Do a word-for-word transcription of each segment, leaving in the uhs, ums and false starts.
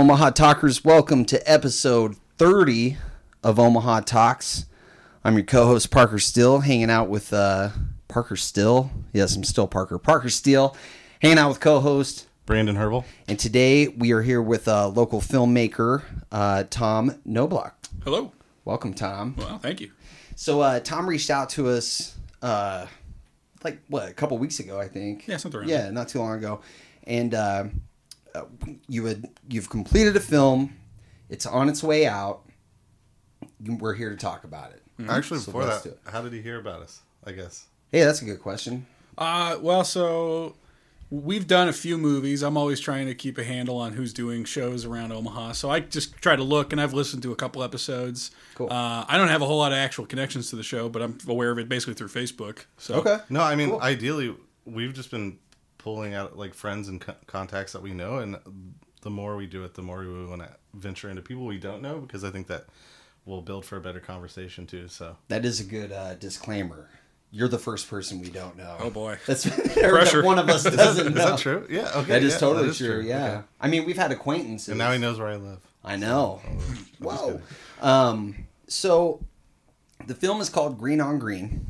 Omaha Talkers? Welcome to episode thirty of Omaha Talks. I'm your co-host, Parker Still, hanging out with uh, Parker Still. Yes, I'm still Parker. Parker Still, hanging out with co-host Brandon Herbal. And today we are here with a local filmmaker, uh, Tom Knobloch. Hello. Welcome, Tom. Well, thank you. So uh, Tom reached out to us uh, like, what, a couple weeks ago, I think. Yeah, something around Yeah, there. Not too long ago. And uh, uh, you had, you've completed a film. It's on its way out. We're here to talk about it. Mm-hmm. Actually, So before let's that, how did he hear about us, I guess? Hey, that's a good question. Uh, well, so we've done a few movies. I'm always trying to keep a handle on who's doing shows around Omaha. So I just try to look, and I've listened to a couple episodes. Cool. Uh, I don't have a whole lot of actual connections to the show, but I'm aware of it basically through Facebook. So. Okay. No, I mean, Cool. ideally, we've just been pulling out like friends and co- contacts that we know, and the more we do it, the more we want to venture into people we don't know, because I think that will build for a better conversation too. So That is a good uh, disclaimer. You're the first person we don't know. Oh, boy. That's Pressure. that one of us doesn't is know. that true? Yeah, okay, That is yeah, totally that is true. Yeah. Okay. I mean, we've had acquaintances. And now he knows where I live. I know. So, Whoa. Um, so the film is called Green on Green.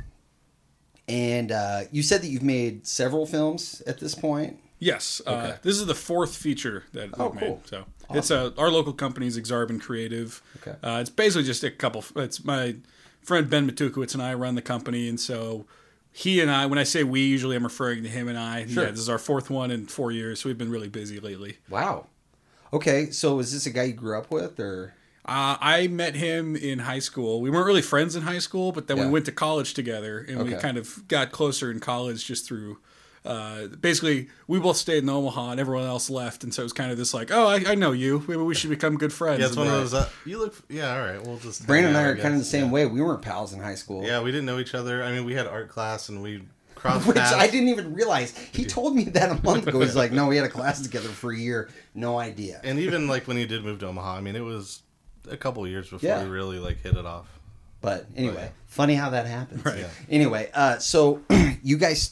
And uh, you said that you've made several films at this point. Yes. Uh, Okay. This is the fourth feature that Oh, we've cool. made. So it's uh, our local company is Exarban Creative. Okay. Uh, it's basically just a couple. It's my friend Ben Matukowicz and I run the company, and so he and I. When I say we, usually I'm referring to him and I. Sure. Yeah, this is our fourth one in four years, so we've been really busy lately. Wow. Okay, so is this a guy you grew up with, or? Uh, I met him in high school. We weren't really friends in high school, but then Yeah. we went to college together, and we Okay. kind of got closer in college just through. Uh, basically, we both stayed in Omaha, and everyone else left, and so it was kind of this like, oh, I, I know you. Maybe we should become good friends. Yeah, it's one And, of uh, those. Uh, you look. Yeah, all right. We'll just. Brandon and hang I out, are kind of the guess. same yeah. way. We weren't pals in high school. Yeah, we didn't know each other. I mean, we had art class and we crossed Which paths. I didn't even realize. He told me that a month ago. He's like, no, we had a class together for a year. No idea. And even like when he did move to Omaha, I mean, it was a couple of years before Yeah. we really like hit it off. But anyway, Oh, yeah. funny how that happens. Right. Yeah. Anyway, uh, so you guys,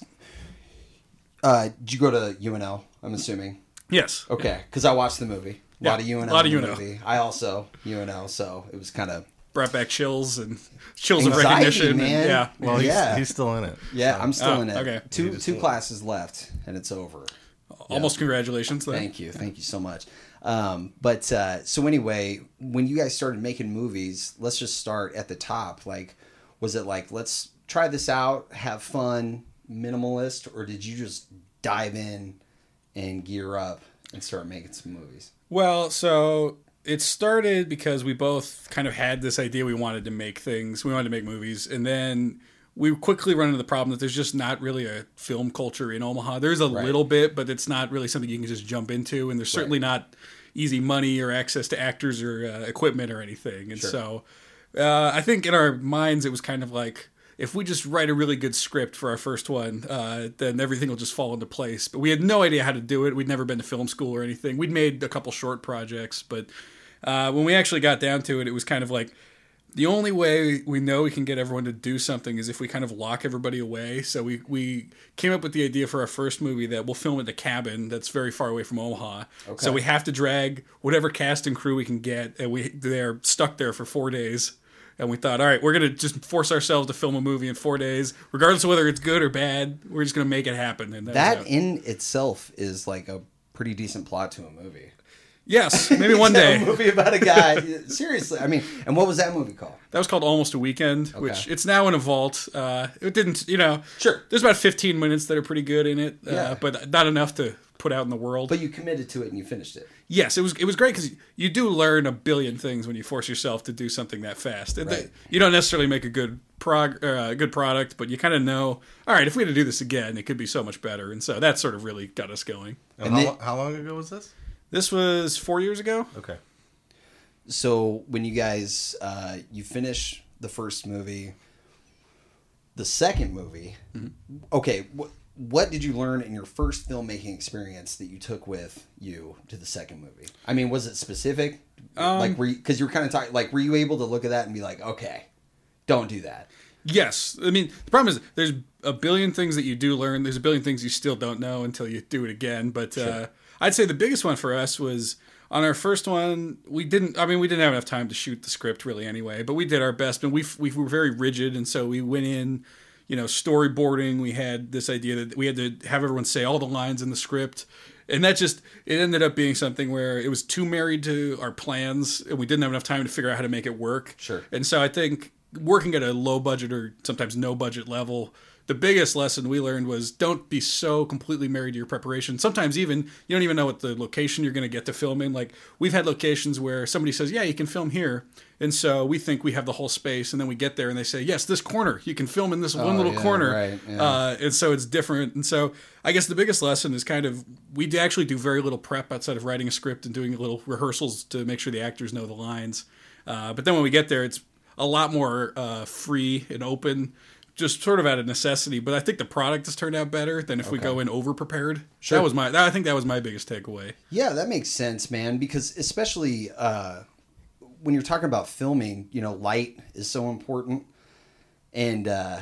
uh, did you go to U N L? I'm assuming. Yes. Okay, because I watched the movie. A Yeah, lot of U N L. a lot of in the U N L. Movie. I also U N L, so it was kind of Brought back chills and chills of Anxiety, recognition. man. And, yeah. Well, he's, Yeah. he's still in it. yeah. so. I'm still Oh, in it. okay. Two You just- two classes left, and it's over. Almost congratulations. Then. Thank you, thank you so much. Um, but uh, so anyway, when you guys started making movies, let's just start at the top. Like, was it like, let's try this out, have fun, minimalist, or did you just dive in and gear up and start making some movies? Well, so it started because we both kind of had this idea we wanted to make things. We wanted to make movies. And then we quickly run into the problem that there's just not really a film culture in Omaha. There's a Right. little bit, but it's not really something you can just jump into. And there's certainly not easy money or access to actors or uh, equipment or anything. And Sure. so uh, I think in our minds it was kind of like, if we just write a really good script for our first one, uh, then everything will just fall into place. But we had no idea how to do it. We'd never been to film school or anything. We'd made a couple short projects, but uh, when we actually got down to it, it was kind of like, the only way we know we can get everyone to do something is if we kind of lock everybody away. So we, we came up with the idea for our first movie that we'll film at the cabin that's very far away from Omaha. Okay. So we have to drag whatever cast and crew we can get, and we they're stuck there for four days. And we thought, all right, we're going to just force ourselves to film a movie in four days, regardless of whether it's good or bad. We're just going to make it happen. And that, That was it. in itself is like a pretty decent plot to a movie. Yes, maybe one Yeah, a day. movie about a guy. Seriously, I mean, and what was that movie called? That was called Almost a Weekend, which it's now in a vault. Uh, it didn't, you know. Sure. There's about fifteen minutes that are pretty good in it, uh, Yeah. but not enough to put out in the world. But you committed to it and you finished it. Yes, it was it was great because you do learn a billion things when you force yourself to do something that fast. And Right. the- you don't necessarily make a good prog uh, a good product, but you kind of know, all right, if we had to do this again, it could be so much better. And so that sort of really got us going. And, And how, they- lo- how long ago was this? This was four years ago. Okay. So when you guys uh, you finish the first movie, the second movie, okay, wh- what did you learn in your first filmmaking experience that you took with you to the second movie? I mean, was it specific? Um, like, were because you, were kind of talking, like, were you able to look at that and be like, okay, don't do that? Yes. I mean, the problem is there's a billion things that you do learn. There's a billion things you still don't know until you do it again. But Sure. uh, I'd say the biggest one for us was On our first one, we didn't. I mean, we didn't have enough time to shoot the script really anyway. But we did our best, and we we were very rigid, and so we went in, you know, storyboarding. We had this idea that we had to have everyone say all the lines in the script, and that just it ended up being something where it was too married to our plans, and we didn't have enough time to figure out how to make it work. Sure. And so I think working at a low budget or sometimes no budget level, the biggest lesson we learned was don't be so completely married to your preparation. Sometimes even you don't even know what the location you're going to get to film in. Like we've had locations where somebody says, yeah, you can film here. And so we think we have the whole space. And then we get there and they say, yes, this corner, you can film in this one Oh, little yeah, corner. right, yeah. Uh, and so it's different. And so I guess the biggest lesson is kind of, we do actually do very little prep outside of writing a script and doing little rehearsals to make sure the actors know the lines. Uh, but then when we get there, it's a lot more uh, free and open, just sort of out of necessity. But I think the product has turned out better than if we Okay. go in over prepared. Sure. That was my. That, I think that was my biggest takeaway. Yeah, that makes sense, man. Because especially uh, when you're talking about filming, you know, light is so important, and uh,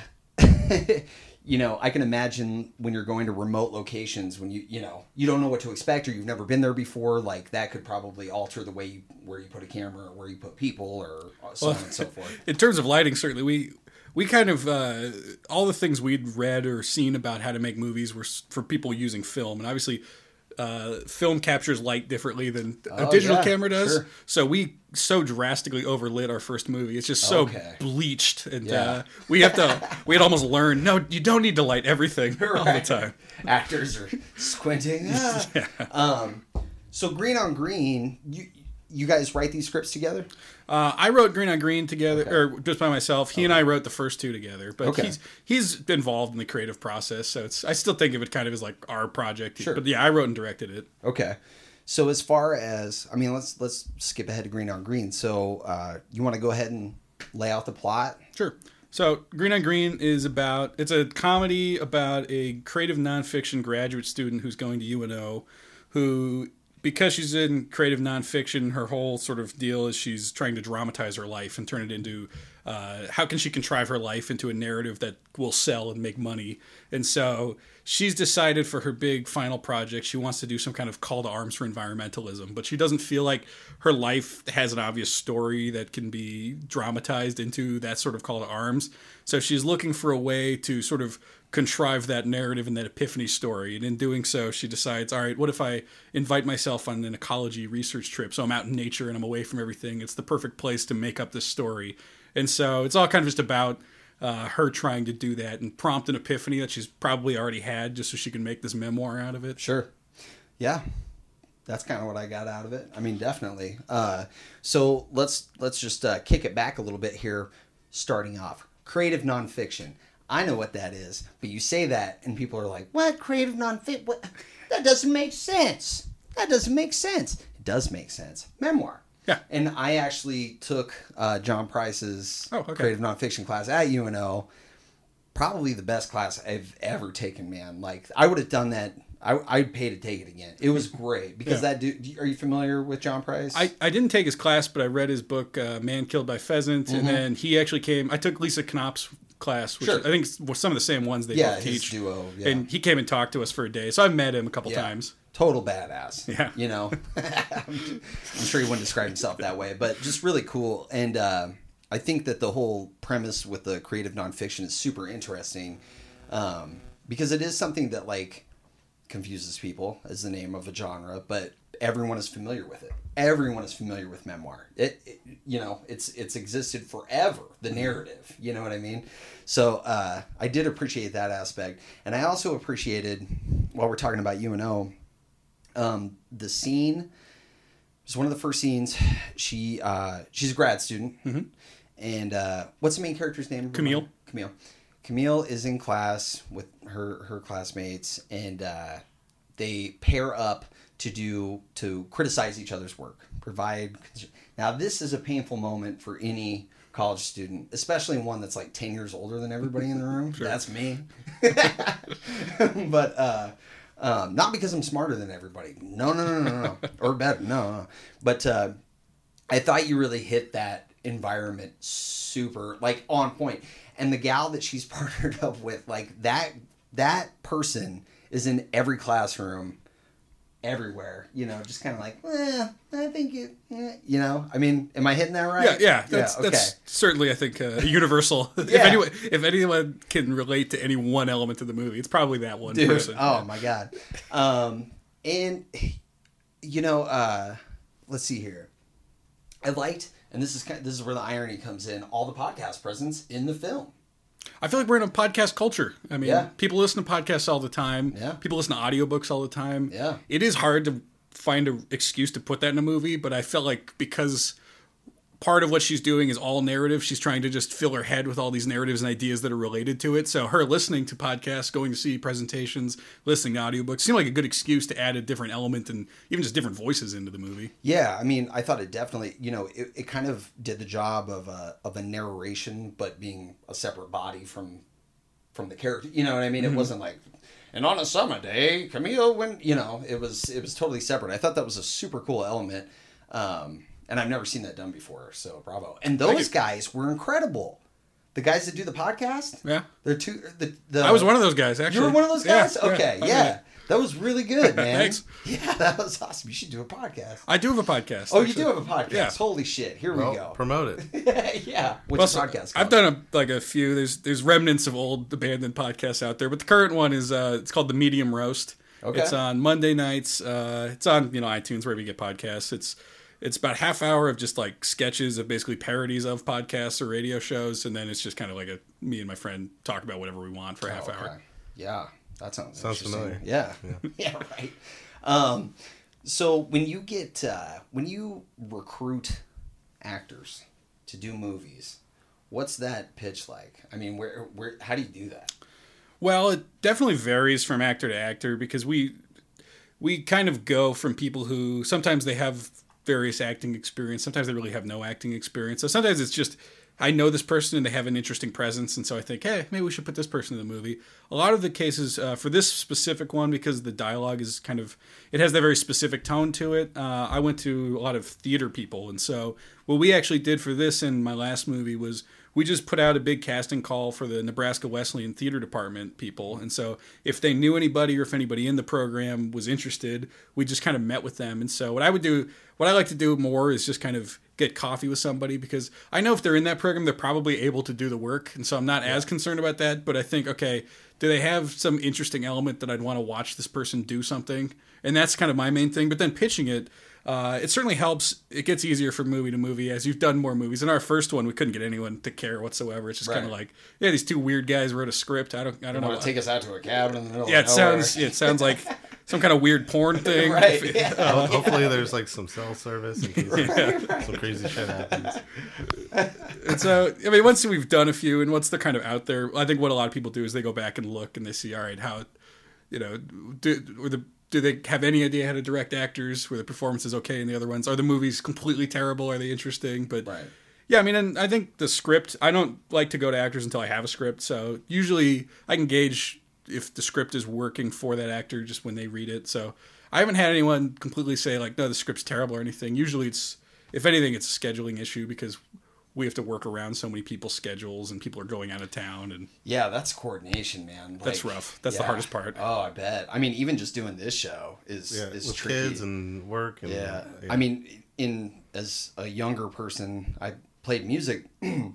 you know, I can imagine when you're going to remote locations, when you you know you don't know what to expect or you've never been there before, like that could probably alter the way you, where you put a camera or where you put people or so on and so forth. In terms of lighting, certainly we we kind of uh, all the things we'd read or seen about how to make movies were s- for people using film, and obviously. Uh, film captures light differently than a Oh, digital yeah, camera does. sure. So we so drastically overlit our first movie. It's just so Okay. bleached, and Yeah. uh, we have to. We had almost learned. No, you don't need to light everything all the Right. time. Actors are squinting. Ah. Um, so Green on Green, you you guys write these scripts together? Uh, I wrote Green on Green together, or just by myself. He and I wrote the first two together, but Okay. he's he's involved in the creative process, so it's I still think of it kind of as like our project. Sure. But yeah, I wrote and directed it. Okay. So as far as I mean, let's let's skip ahead to Green on Green. So uh, you want to go ahead and lay out the plot? Sure. So Green on Green is about it's a comedy about a creative nonfiction graduate student who's going to U N O, who because she's in creative nonfiction, her whole sort of deal is she's trying to dramatize her life and turn it into uh, how can she contrive her life into a narrative that will sell and make money. And so she's decided for her big final project, she wants to do some kind of call to arms for environmentalism, but she doesn't feel like her life has an obvious story that can be dramatized into that sort of call to arms. So she's looking for a way to sort of contrive that narrative and that epiphany story. And in doing so, she decides, all right, what if I invite myself on an ecology research trip? So I'm out in nature and I'm away from everything. It's the perfect place to make up this story. And so it's all kind of just about uh, her trying to do that and prompt an epiphany that she's probably already had just so she can make this memoir out of it. Sure. Yeah. That's kind of what I got out of it. I mean, definitely. Uh, so let's let's just uh, kick it back a little bit here. Starting off, creative nonfiction. I know what that is, but you say that and people are like, "What creative nonfiction? What? That doesn't make sense. That doesn't make sense." It does make sense. Memoir. Yeah. And I actually took uh, John Price's Oh, okay. creative nonfiction class at U N O. Probably the best class I've ever taken, man. Like I would have done that. I, I'd pay to take it again. It was great because Yeah. that dude. Are you familiar with John Price? I, I didn't take his class, but I read his book, uh, Man Killed by Pheasant. And then he actually came. I took Lisa Knopp's class, which Sure. I think is some of the same ones they yeah, both his teach. duo. Yeah. And he came and talked to us for a day. So I've met him a couple Yeah. times. Total badass. Yeah. You know, I'm sure he wouldn't describe himself that way, but just really cool. And uh, I think that the whole premise with the creative nonfiction is super interesting um, because it is something that like confuses people as the name of a genre, but everyone is familiar with it. Everyone is familiar with memoir. It, it you know, it's it's existed forever. The narrative, you know what I mean? So uh, I did appreciate that aspect, and I also appreciated while we're talking about U N O. Um, the scene was one of the first scenes. She uh, she's a grad student, Mm-hmm. and uh, what's the main character's name? Camille. Camille. Camille is in class with her her classmates, and uh, they pair up to do to criticize each other's work. Provide. Now this is a painful moment for any college student, especially one that's like ten years older than everybody in the room. Sure. That's me. But. Uh, Um, not because I'm smarter than everybody. No, no, no, no, no. Or better. No, no. But uh, I thought you really hit that environment super, like, on point. And the gal that she's partnered up with, like, that that person is in every classroom everywhere. You know, just kind of like, eh, I think it. Eh. You know, I mean, am I hitting that right? Yeah, yeah, that's, yeah, okay. that's certainly, I think, uh, universal. if Yeah. anyone, if anyone can relate to any one element of the movie, it's probably that one Dude, person. oh Yeah. my god. Um, and you know, uh, let's see here. I liked, and this is kind of, this is where the irony comes in. All the podcast presence in the film. I feel like we're in a podcast culture. I mean, Yeah. people listen to podcasts all the time. Yeah. People listen to audiobooks all the time. Yeah. It is hard to find an excuse to put that in a movie, but I felt like because part of what she's doing is all narrative, she's trying to just fill her head with all these narratives and ideas that are related to it. So her listening to podcasts, going to see presentations, listening to audiobooks seemed like a good excuse to add a different element and even just different voices into the movie. Yeah, I mean, I thought it definitely, you know, it, it kind of did the job of a of a narration, but being a separate body from from the character. You know what I mean? Mm-hmm. It wasn't like, and on a summer day, Camille went. You know, it was it was totally separate. I thought that was a super cool element, um, and I've never seen that done before. So bravo! And those guys were incredible. The guys that do the podcast, Yeah. they're two. The, the I was one of those guys, actually. You were one of those guys. Yeah, okay, yeah. yeah. That was really good, man. Thanks. Yeah, that was awesome. You should do a podcast. I do have a podcast. Oh, you actually. do have a podcast. Yeah. Holy shit! Here Well, we go. promote it. yeah. What's Plus, your podcast? I've called? done a, like a few. There's there's remnants of old abandoned podcasts out there, but the current one is uh, it's called the Medium Roast. Okay. It's on Monday nights. Uh, it's on you know iTunes wherever you get podcasts. It's it's about a half hour of just like sketches of basically parodies of podcasts or radio shows, and then it's just kind of like a me and my friend talk about whatever we want for a half Oh, okay. hour. Yeah, that sounds Sounds interesting. familiar. Yeah, yeah, yeah right. Um, so when you get uh, when you recruit actors to do movies, what's that pitch like? I mean, where where how do you do that? Well, it definitely varies from actor to actor because we we kind of go from people who sometimes they have various acting experience, sometimes they really have no acting experience. So sometimes it's just I know this person and they have an interesting presence, and so I think, hey, maybe we should put this person in the movie. A lot of the cases uh, for this specific one, because the dialogue is kind of it has that very specific tone to it. Uh, I went to a lot of theater people, and so what we actually did for this and my last movie was we just put out a big casting call for the Nebraska Wesleyan Theater Department people. And so if they knew anybody or if anybody in the program was interested, we just kind of met with them. And so what I would do, what I like to do more is just kind of get coffee with somebody because I know if they're in that program, they're probably able to do the work. And so I'm not yeah. as concerned about that. But I think, okay, do they have some interesting element that I'd want to watch this person do something? And that's kind of my main thing. But then pitching it, Uh, it certainly helps. It gets easier from movie to movie as you've done more movies. In our first one, we couldn't get anyone to care whatsoever. It's just right. kind of like, yeah, these two weird guys wrote a script. I don't, I don't you know. Want to take us out to a cabin in the middle yeah, of it nowhere. sounds. Yeah, it sounds like some kind of weird porn thing. right. If, yeah. uh, Hopefully, there's like some cell service in case yeah. some crazy shit happens. And so, I mean, once we've done a few, and once they're kind of out there, I think what a lot of people do is they go back and look and they see, all right, how, you know, do, or the. Do they have any idea how to direct actors? Were the performances okay in the other ones? Are the movies completely terrible? Are they interesting? But right. yeah, I mean, and I think the script, I don't like to go to actors until I have a script. So usually I can gauge if the script is working for that actor just when they read it. So I haven't had anyone completely say like, no, the script's terrible or anything. Usually it's, if anything, it's a scheduling issue because we have to work around so many people's schedules and people are going out of town. And yeah, that's coordination, man. Like, that's rough. That's yeah. the hardest part. Oh, I bet. I mean, even just doing this show is yeah, is with tricky. kids and work. And, yeah. yeah, I mean, in as a younger person, I played music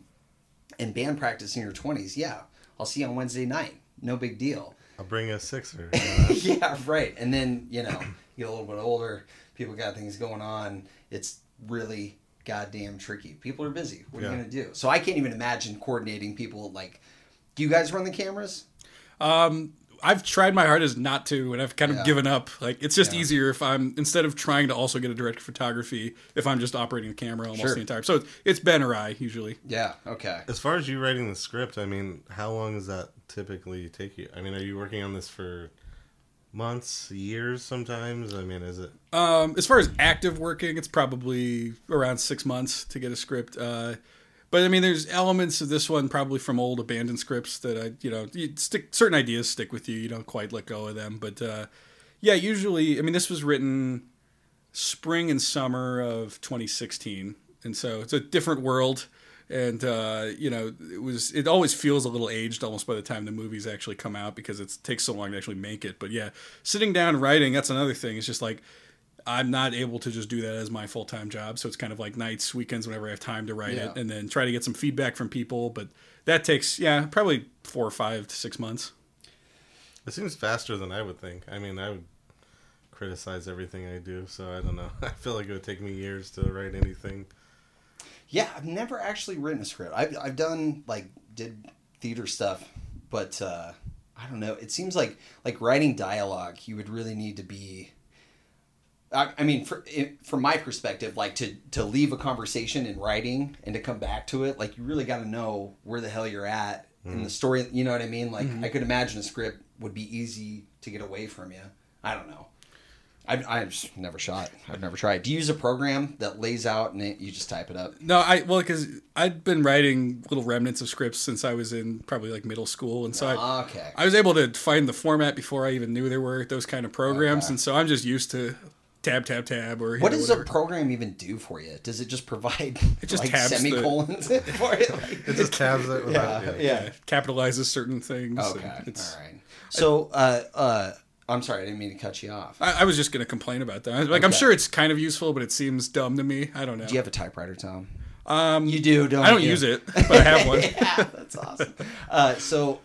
and band practice in your twenties. Yeah, I'll see you on Wednesday night. No big deal. I'll bring a sixer. yeah, right. And then you know, you get a little bit older. People got things going on. It's really goddamn tricky. People are busy. What are yeah. you gonna do? So I can't even imagine coordinating people. Like, do you guys run the cameras? Um, I've tried my hardest not to, and I've kind of yeah. given up. Like, it's just yeah. easier if I'm instead of trying to also get a director of photography, if I'm just operating the camera almost sure. the entire. So it's, it's Ben or I usually. Yeah. Okay. As far as you writing the script, I mean, how long does that typically take you? I mean, are you working on this for months, years sometimes? I mean, is it... Um, as far as active working, it's probably around six months to get a script. Uh, but I mean, there's elements of this one probably from old abandoned scripts that I, you know, you stick certain ideas stick with you. You don't quite let go of them. But uh, yeah, usually, I mean, this was written spring and summer of twenty sixteen. And so it's a different world. And uh, you know, it was it always feels a little aged almost by the time the movies actually come out because it takes so long to actually make it. But yeah, sitting down writing, that's another thing. It's just like I'm not able to just do that as my full time job. So it's kind of like nights, weekends, whenever I have time to write Yeah. it, and then try to get some feedback from people. But that takes yeah probably four or five to six months. It seems faster than I would think. I mean, I would criticize everything I do, so I don't know. I feel like it would take me years to write anything. Yeah, I've never actually written a script. I've I've done like did theater stuff, but uh, I don't know. It seems like like writing dialogue, you would really need to be. I, I mean, for, it, from my perspective, like to to leave a conversation in writing and to come back to it, like you really got to know where the hell you're at mm. in the story. You know what I mean? Like mm-hmm. I could imagine a script would be easy to get away from you. I don't know. I've, I've just never shot. I've never tried. Do you use a program that lays out and it, you just type it up? No, I well because I'd been writing little remnants of scripts since I was in probably like middle school, and so I, okay. I was able to find the format before I even knew there were those kind of programs, Okay. and so I'm just used to tab, tab, tab. Or what know, does whatever. a program even do for you? Does it just provide It just like tabs the- semicolons for it? Like, It just tabs it. Without, yeah, yeah. yeah. Yeah, capitalizes certain things. Okay, and It's, all right. So, uh, uh, I'm sorry, I didn't mean to cut you off. I, I was just going to complain about that. Like, I'm Okay. sure it's kind of useful, but it seems dumb to me. I don't know. Do you have a typewriter, Tom? Um, You do, don't you? I don't use it, but I have one. Yeah, that's awesome. Uh, so,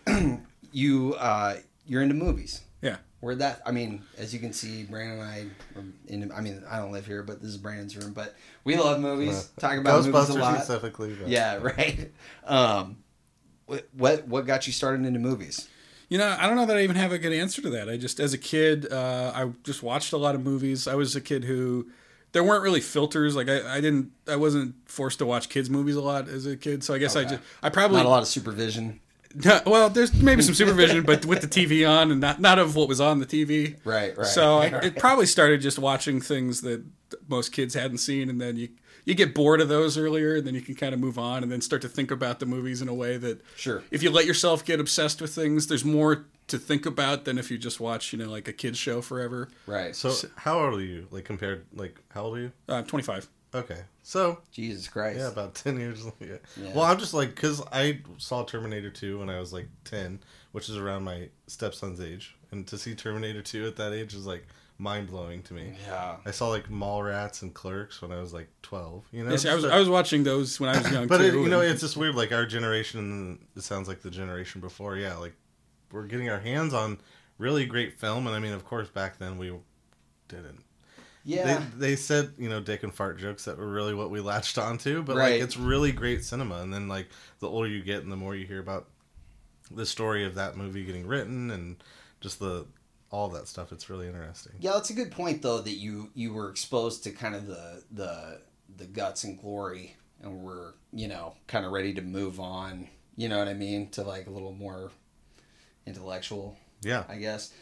you uh, you're into movies. Yeah. Where that? I mean, as you can see, Brandon and I. Are in, I mean, I don't live here, but this is Brandon's room. But we love movies. Talk about movies a Ghostbusters lot. specifically. But. Yeah, right. Um, what, what what got you started into movies? You know, I don't know that I even have a good answer to that. I just, as a kid, uh, I just watched a lot of movies. I was a kid who, there weren't really filters. Like I, I didn't, I wasn't forced to watch kids movies a lot as a kid. So I guess Okay. I just, I probably Not a lot of supervision. well, there's maybe some supervision, but with the T V on and not not of what was on the T V. Right, right. So I, Right. it probably started just watching things that most kids hadn't seen, and then you you get bored of those earlier, and then you can kind of move on, and then start to think about the movies in a way that Sure. if you let yourself get obsessed with things, there's more to think about than if you just watch, you know, like a kid's show forever. Right. So, how old are you? Like compared, like how old are you? Uh, twenty-five. Okay, so Jesus Christ. yeah, about ten years. Yeah. Yeah. Well, I'm just like because I saw Terminator two when I was like ten, which is around my stepson's age, and to see Terminator two at that age is like mind blowing to me. Yeah. I saw like Mallrats and Clerks when I was like twelve. You know, Yes, I just was a- I was watching those when I was young but too. it, you know, and- it's just weird. Like our generation, it sounds like the generation before. Yeah, like we're getting our hands on really great film, and I mean, of course, back then we didn't. Yeah. They, they said, you know, dick and fart jokes that were really what we latched onto, but Right. like it's really great cinema. And then like the older you get and the more you hear about the story of that movie getting written and just the all that stuff, it's really interesting. Yeah, that's a good point though that you you were exposed to kind of the the the guts and glory, and were, you know, kind of ready to move on. You know what I mean? To like a little more intellectual, Yeah. I guess.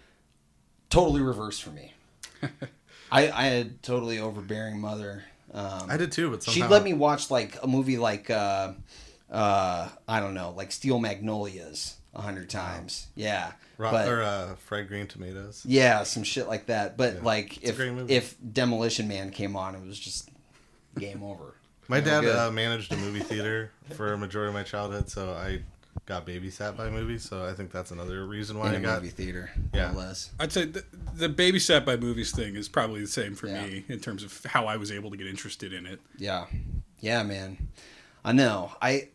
Totally reversed for me. I I had totally overbearing mother. Um, I did too, but somehow She'd let me watch like a movie like uh, uh, I don't know, like Steel Magnolias a hundred times. Yeah, Ro- but or uh, fried green tomatoes. yeah, some shit like that. But Yeah. like It's a if great movie. if Demolition Man came on, it was just game over. My No dad good. uh, managed a movie theater for a majority of my childhood, so I got babysat by movies. So I think that's another reason why in I a got. movie theater, Yeah. no less. I'd say the, the babysat by movies thing is probably the same for Yeah. me in terms of how I was able to get interested in it. Yeah, yeah, man. I know. I,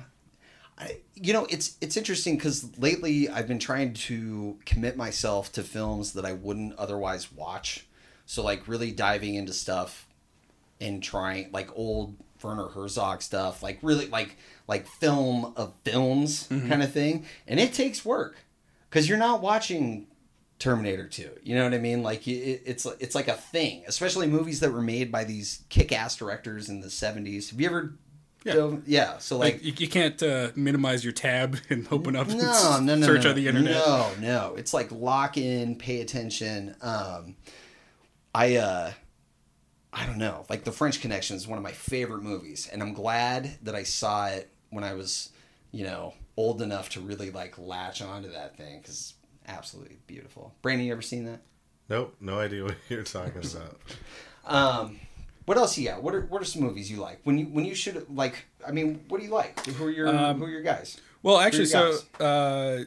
I you know, it's it's interesting because lately I've been trying to commit myself to films that I wouldn't otherwise watch. So like really diving into stuff and trying like old Werner Herzog stuff, like really like like film of films kind of thing, and it takes work because you're not watching Terminator two. You know what I mean? Like it, it's it's like a thing, especially movies that were made by these kick-ass directors in the seventies. Have you ever? Yeah. dove- yeah. So like, Like, you, you can't uh, minimize your tab and open up and no, s- no, no, search no, on the internet. No, no. It's like lock in, pay attention. Um, I uh, I don't know. Like The French Connection is one of my favorite movies, and I'm glad that I saw it when I was, you know, old enough to really like latch onto that thing because it's absolutely beautiful. Brandon, you ever seen that? Nope, no idea what you're talking about. Um, What else you got? What are what are some movies you like? When you when you should like, I mean, what do you like? Who are your Um, who are your guys? Well, actually, Who are so your uh,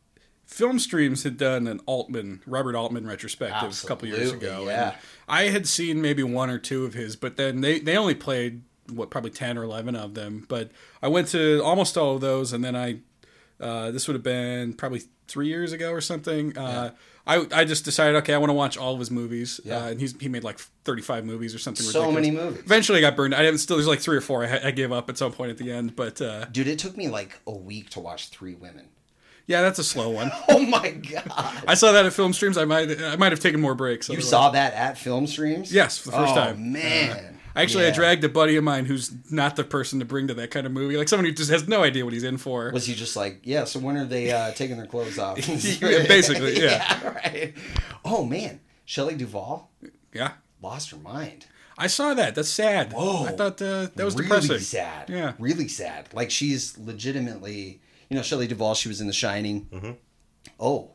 Film Streams had done an Altman, Robert Altman retrospective a couple years Absolutely, ago. yeah. And I had seen maybe one or two of his, but then they, they only played, what, probably ten or eleven of them. But I went to almost all of those, and then I, uh, this would have been probably three years ago or something. Uh, I I just decided, okay, I want to watch all of his movies. Yeah. Uh, and he's, he made like thirty-five movies or something So ridiculous. many movies. Eventually I got burned. I didn't still, there's like three or four I, I gave up at some point at the end. But uh, Dude, it took me like a week to watch Three Women. yeah, that's a slow one. Oh my god! I saw that at Film Streams. I might I might have taken more breaks. You otherwise. saw that at Film Streams? Yes, for the first oh, time. man. Actually, I Yeah. dragged a buddy of mine who's not the person to bring to that kind of movie. Like someone who just has no idea what he's in for. Was he just like, yeah, so when are they uh, taking their clothes off? Yeah, basically, yeah. right. Oh, man. Shelley Duvall Yeah. lost her mind. I saw that. That's sad. Whoa. I thought uh, that was really depressing. sad. Yeah. Really sad. Like, she's legitimately, you know, Shelley Duvall, she was in The Shining. Mm-hmm. Oh,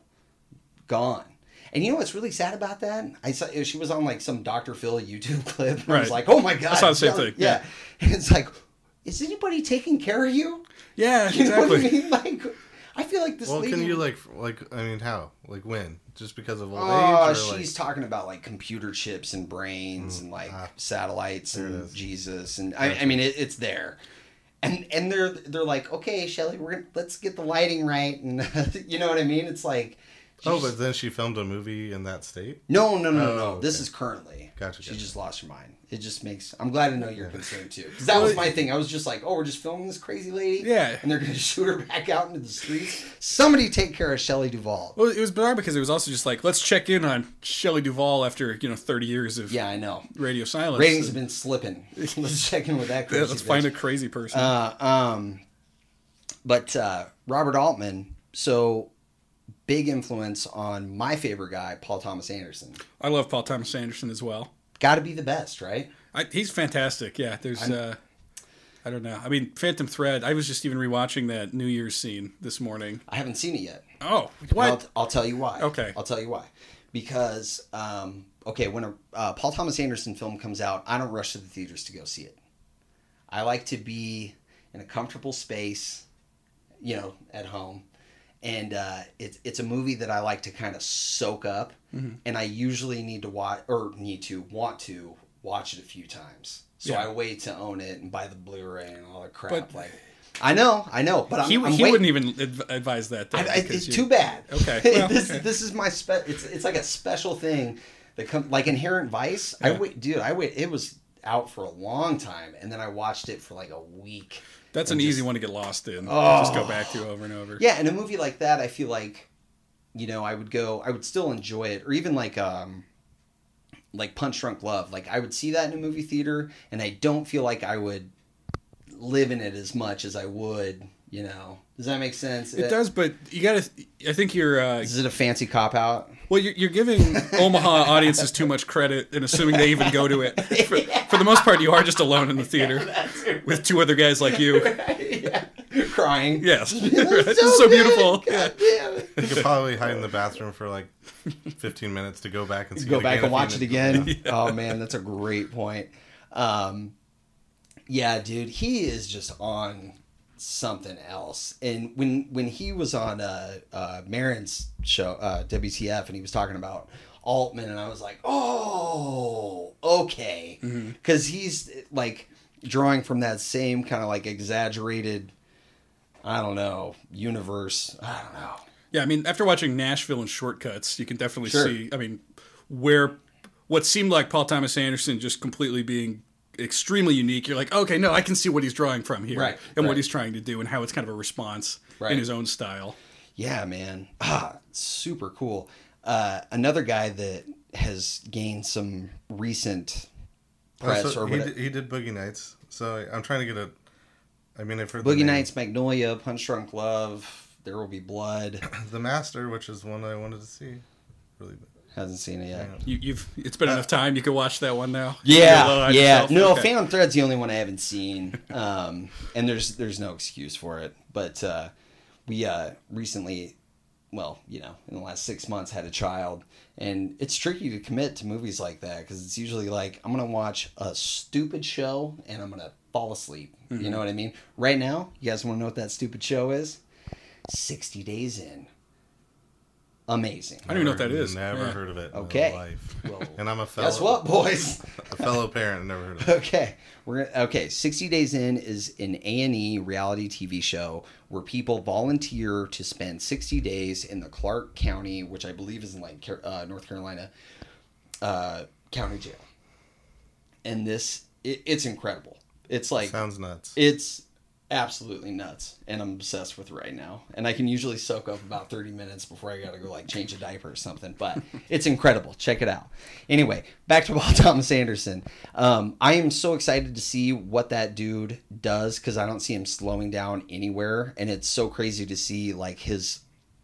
gone. And you know what's really sad about that? I saw she was on like some Doctor Phil YouTube clip. And I was Right. like, oh my god! I saw the same Shelley- thing, Yeah. yeah. And it's like, is anybody taking care of you? Yeah, You know exactly. what I mean? Like, I feel like this. Well, lady, can you like like I mean how like when just because of old Oh, age or she's talking about like computer chips and brains and like ah. satellites There it and is. Jesus and I, I mean it, it's there, and and they're they're like, okay, Shelley, we're gonna let's get the lighting right, and you know what I mean? It's like, like, oh, she's- but then she filmed a movie in that state. no, no, no, Oh, no. This okay. is currently. Gotcha, She gotcha. just lost her mind. It just makes. I'm glad to know you're concerned too, because that was my thing. I was just like, oh, we're just filming this crazy lady, Yeah. and they're gonna shoot her back out into the streets. Somebody take care of Shelley Duvall. Well, it was bizarre because it was also just like, let's check in on Shelley Duvall after, you know, thirty years of Yeah, I know. radio silence. Ratings have been slipping. Let's check in with that. Yeah, Crazy let's bitch. find a crazy person. Uh, um, but uh, Robert Altman, so big influence on my favorite guy, Paul Thomas Anderson. I love Paul Thomas Anderson as well. Got to be the best, right? I, he's fantastic. Yeah, there's. I'm- uh I don't know. I mean, Phantom Thread. I was just even rewatching that New Year's scene this morning. I haven't seen it yet. Oh, And what? I'll, I'll tell you why. Okay. I'll tell you why. Because, um, okay, when a uh, Paul Thomas Anderson film comes out, I don't rush to the theaters to go see it. I like to be in a comfortable space, you know, at home. And uh, it's it's a movie that I like to kind of soak up. Mm-hmm. And I usually need to watch, or need to, want to watch it a few times. So Yeah. I wait to own it and buy the Blu-ray and all the crap. But- like, I know, I know, but I'm, he I'm he waiting. wouldn't even adv- advise that. Though, I, I, because it's you- too bad. Okay, well, this okay. this is my spe- It's it's like a special thing that come like Inherent Vice. I Yeah. wait, dude. I wait. It was out for a long time, and then I watched it for like a week. That's and an just- easy one to get lost in. Oh. Just go back to over and over. Yeah, and a movie like that, I feel like, you know, I would go. I would still enjoy it, or even like um, like Punch Drunk Love. Like I would see that in a movie theater, and I don't feel like I would live in it as much as I would. You know, does that make sense? It does, but you got to. I think you're. Uh, Is it a fancy cop out? well, you're, you're giving Omaha audiences too much credit and assuming they even go to it. For, for the most part, you are just alone in the theater with two other guys like you. yeah. Crying. Yes, That's this is so good. beautiful. God Yeah. damn it. You could probably hide in the bathroom for like fifteen minutes to go back and see Go it back again and if watch you it didn't- again. Oh man, that's a great point. Um, yeah, dude, he is just on something else. And when when he was on uh, uh, Marin's show, uh, W T F, and he was talking about Altman, and I was like, oh, okay, because he's like drawing from that same kind of like exaggerated, I don't know, universe. I don't know. Yeah, I mean, after watching Nashville and Shortcuts, you can definitely Sure. see. I mean, where what seemed like Paul Thomas Anderson just completely being extremely unique. You're like, okay, no, I can see what he's drawing from here, Right, and right. what he's trying to do, and how it's kind of a response Right. in his own style. Yeah, man. Ah, super cool. Uh, another guy that has gained some recent Oh, press so or he, whatever. did, he did Boogie Nights. So I'm trying to get a. I mean, I've heard Boogie the name. Nights, Magnolia, Punch Drunk Love, There Will Be Blood. The Master, which is one I wanted to see. Really. Hasn't seen it yet. You, you've it's been enough time. You can watch that one now. Yeah, You're alone yeah. yourself? No, Okay. Phantom Thread's the only one I haven't seen, um, and there's there's no excuse for it. But uh, we uh, recently well, you know, in the last six months had a child. And it's tricky to commit to movies like that because it's usually like, I'm going to watch a stupid show and I'm going to fall asleep. Mm-hmm. You know what I mean? Right now, you guys want to know what that stupid show is? sixty Days In. Amazing. I don't even know what that is. Never yeah. heard of it. Okay. In my life. Well, and I'm a fellow. Guess what, boys? A fellow parent. Never heard of it. Okay, we're gonna, okay. sixty Days In is an A and E reality T V show where people volunteer to spend sixty days in the Clark County, which I believe is in like uh, North Carolina, uh, county jail. And this, it, it's incredible. It's like sounds nuts. It's absolutely nuts, and I'm obsessed with it right now. And I can usually soak up about thirty minutes before I gotta go like change a diaper or something. But it's incredible. Check it out. Anyway, back to Paul Thomas Anderson. Um, I am so excited to see what that dude does because I don't see him slowing down anywhere, and it's so crazy to see like his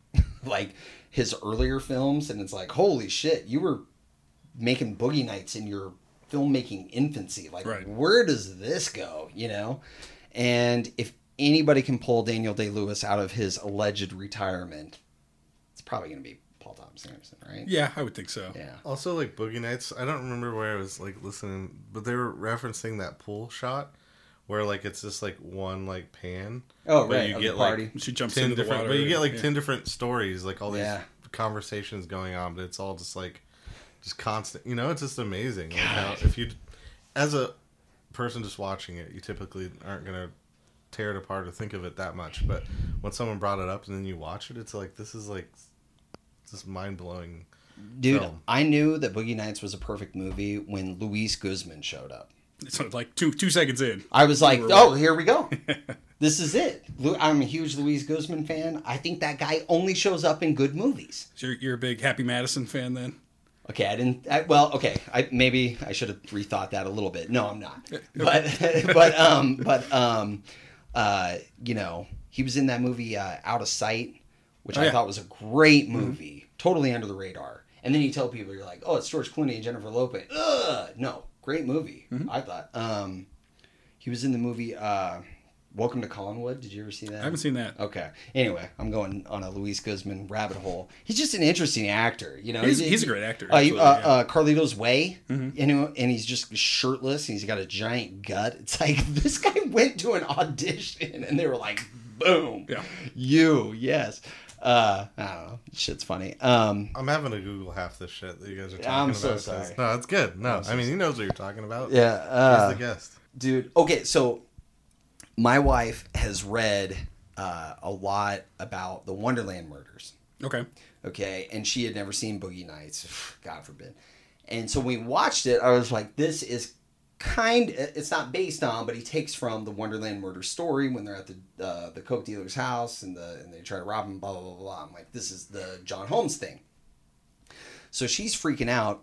like his earlier films, and it's like holy shit, you were making Boogie Nights in your filmmaking infancy. Like right. Where does this go? You know. And if anybody can pull Daniel Day-Lewis out of his alleged retirement, it's probably going to be Paul Thomas Anderson, right? Yeah, I would think so. Yeah. Also, like Boogie Nights, I don't remember where I was like listening, but they were referencing that pool shot where like it's just like one like pan. Oh, but right. You of get the party. like she jumps ten into the different, water. but you get like yeah. ten different stories, like all these Yeah. conversations going on, but it's all just like just constant. You know, it's just amazing. Like how, if you, as a person just watching it, you typically aren't gonna tear it apart or think of it that much, but when someone brought it up and then you watch it, it's like this is like just mind-blowing. Dude, film. I knew that Boogie Nights was a perfect movie when Luis Guzman showed up. It's like two two seconds in. I was like, were oh, right. here we go. This is it. Lu- I'm a huge Luis Guzman fan. I think that guy only shows up in good movies. So you're, you're a big Happy Madison fan then? Okay, I didn't. I, well, okay, I maybe I should have rethought that a little bit. No, I'm not. But but um but um uh you know he was in that movie uh, Out of Sight, which oh, I yeah. thought was a great movie, mm-hmm. totally under the radar. And then you tell people you're like, oh, it's George Clooney and Jennifer Lopez. Ugh, no, great movie. Mm-hmm. I thought. Um, he was in the movie uh, Welcome to Collinwood. Did you ever see that? I haven't seen that. Okay. Anyway, I'm going on a Luis Guzman rabbit hole. He's just an interesting actor. You know, He's, he's, he's a great actor. Uh, uh, yeah. uh, Carlito's Way, Mm-hmm. you know, and he's just shirtless and he's got a giant gut. It's like this guy went to an audition and they were like, "Boom, Yeah. you, yes." Uh, I don't know. Shit's funny. Um, I'm having to Google half this shit that you guys are talking I'm about. so 'cause- sorry. No, it's good. No, so I mean, he knows what you're talking about. yeah, uh, He's the guest. dude. Okay, so my wife has read uh, a lot about the Wonderland murders. Okay. Okay, and she had never seen Boogie Nights, God forbid. And so when we watched it, I was like, this is kind it's not based on, but he takes from the Wonderland murder story when they're at the uh, the coke dealer's house and the and they try to rob him, blah, blah, blah, blah. I'm like, this is the John Holmes thing. So she's freaking out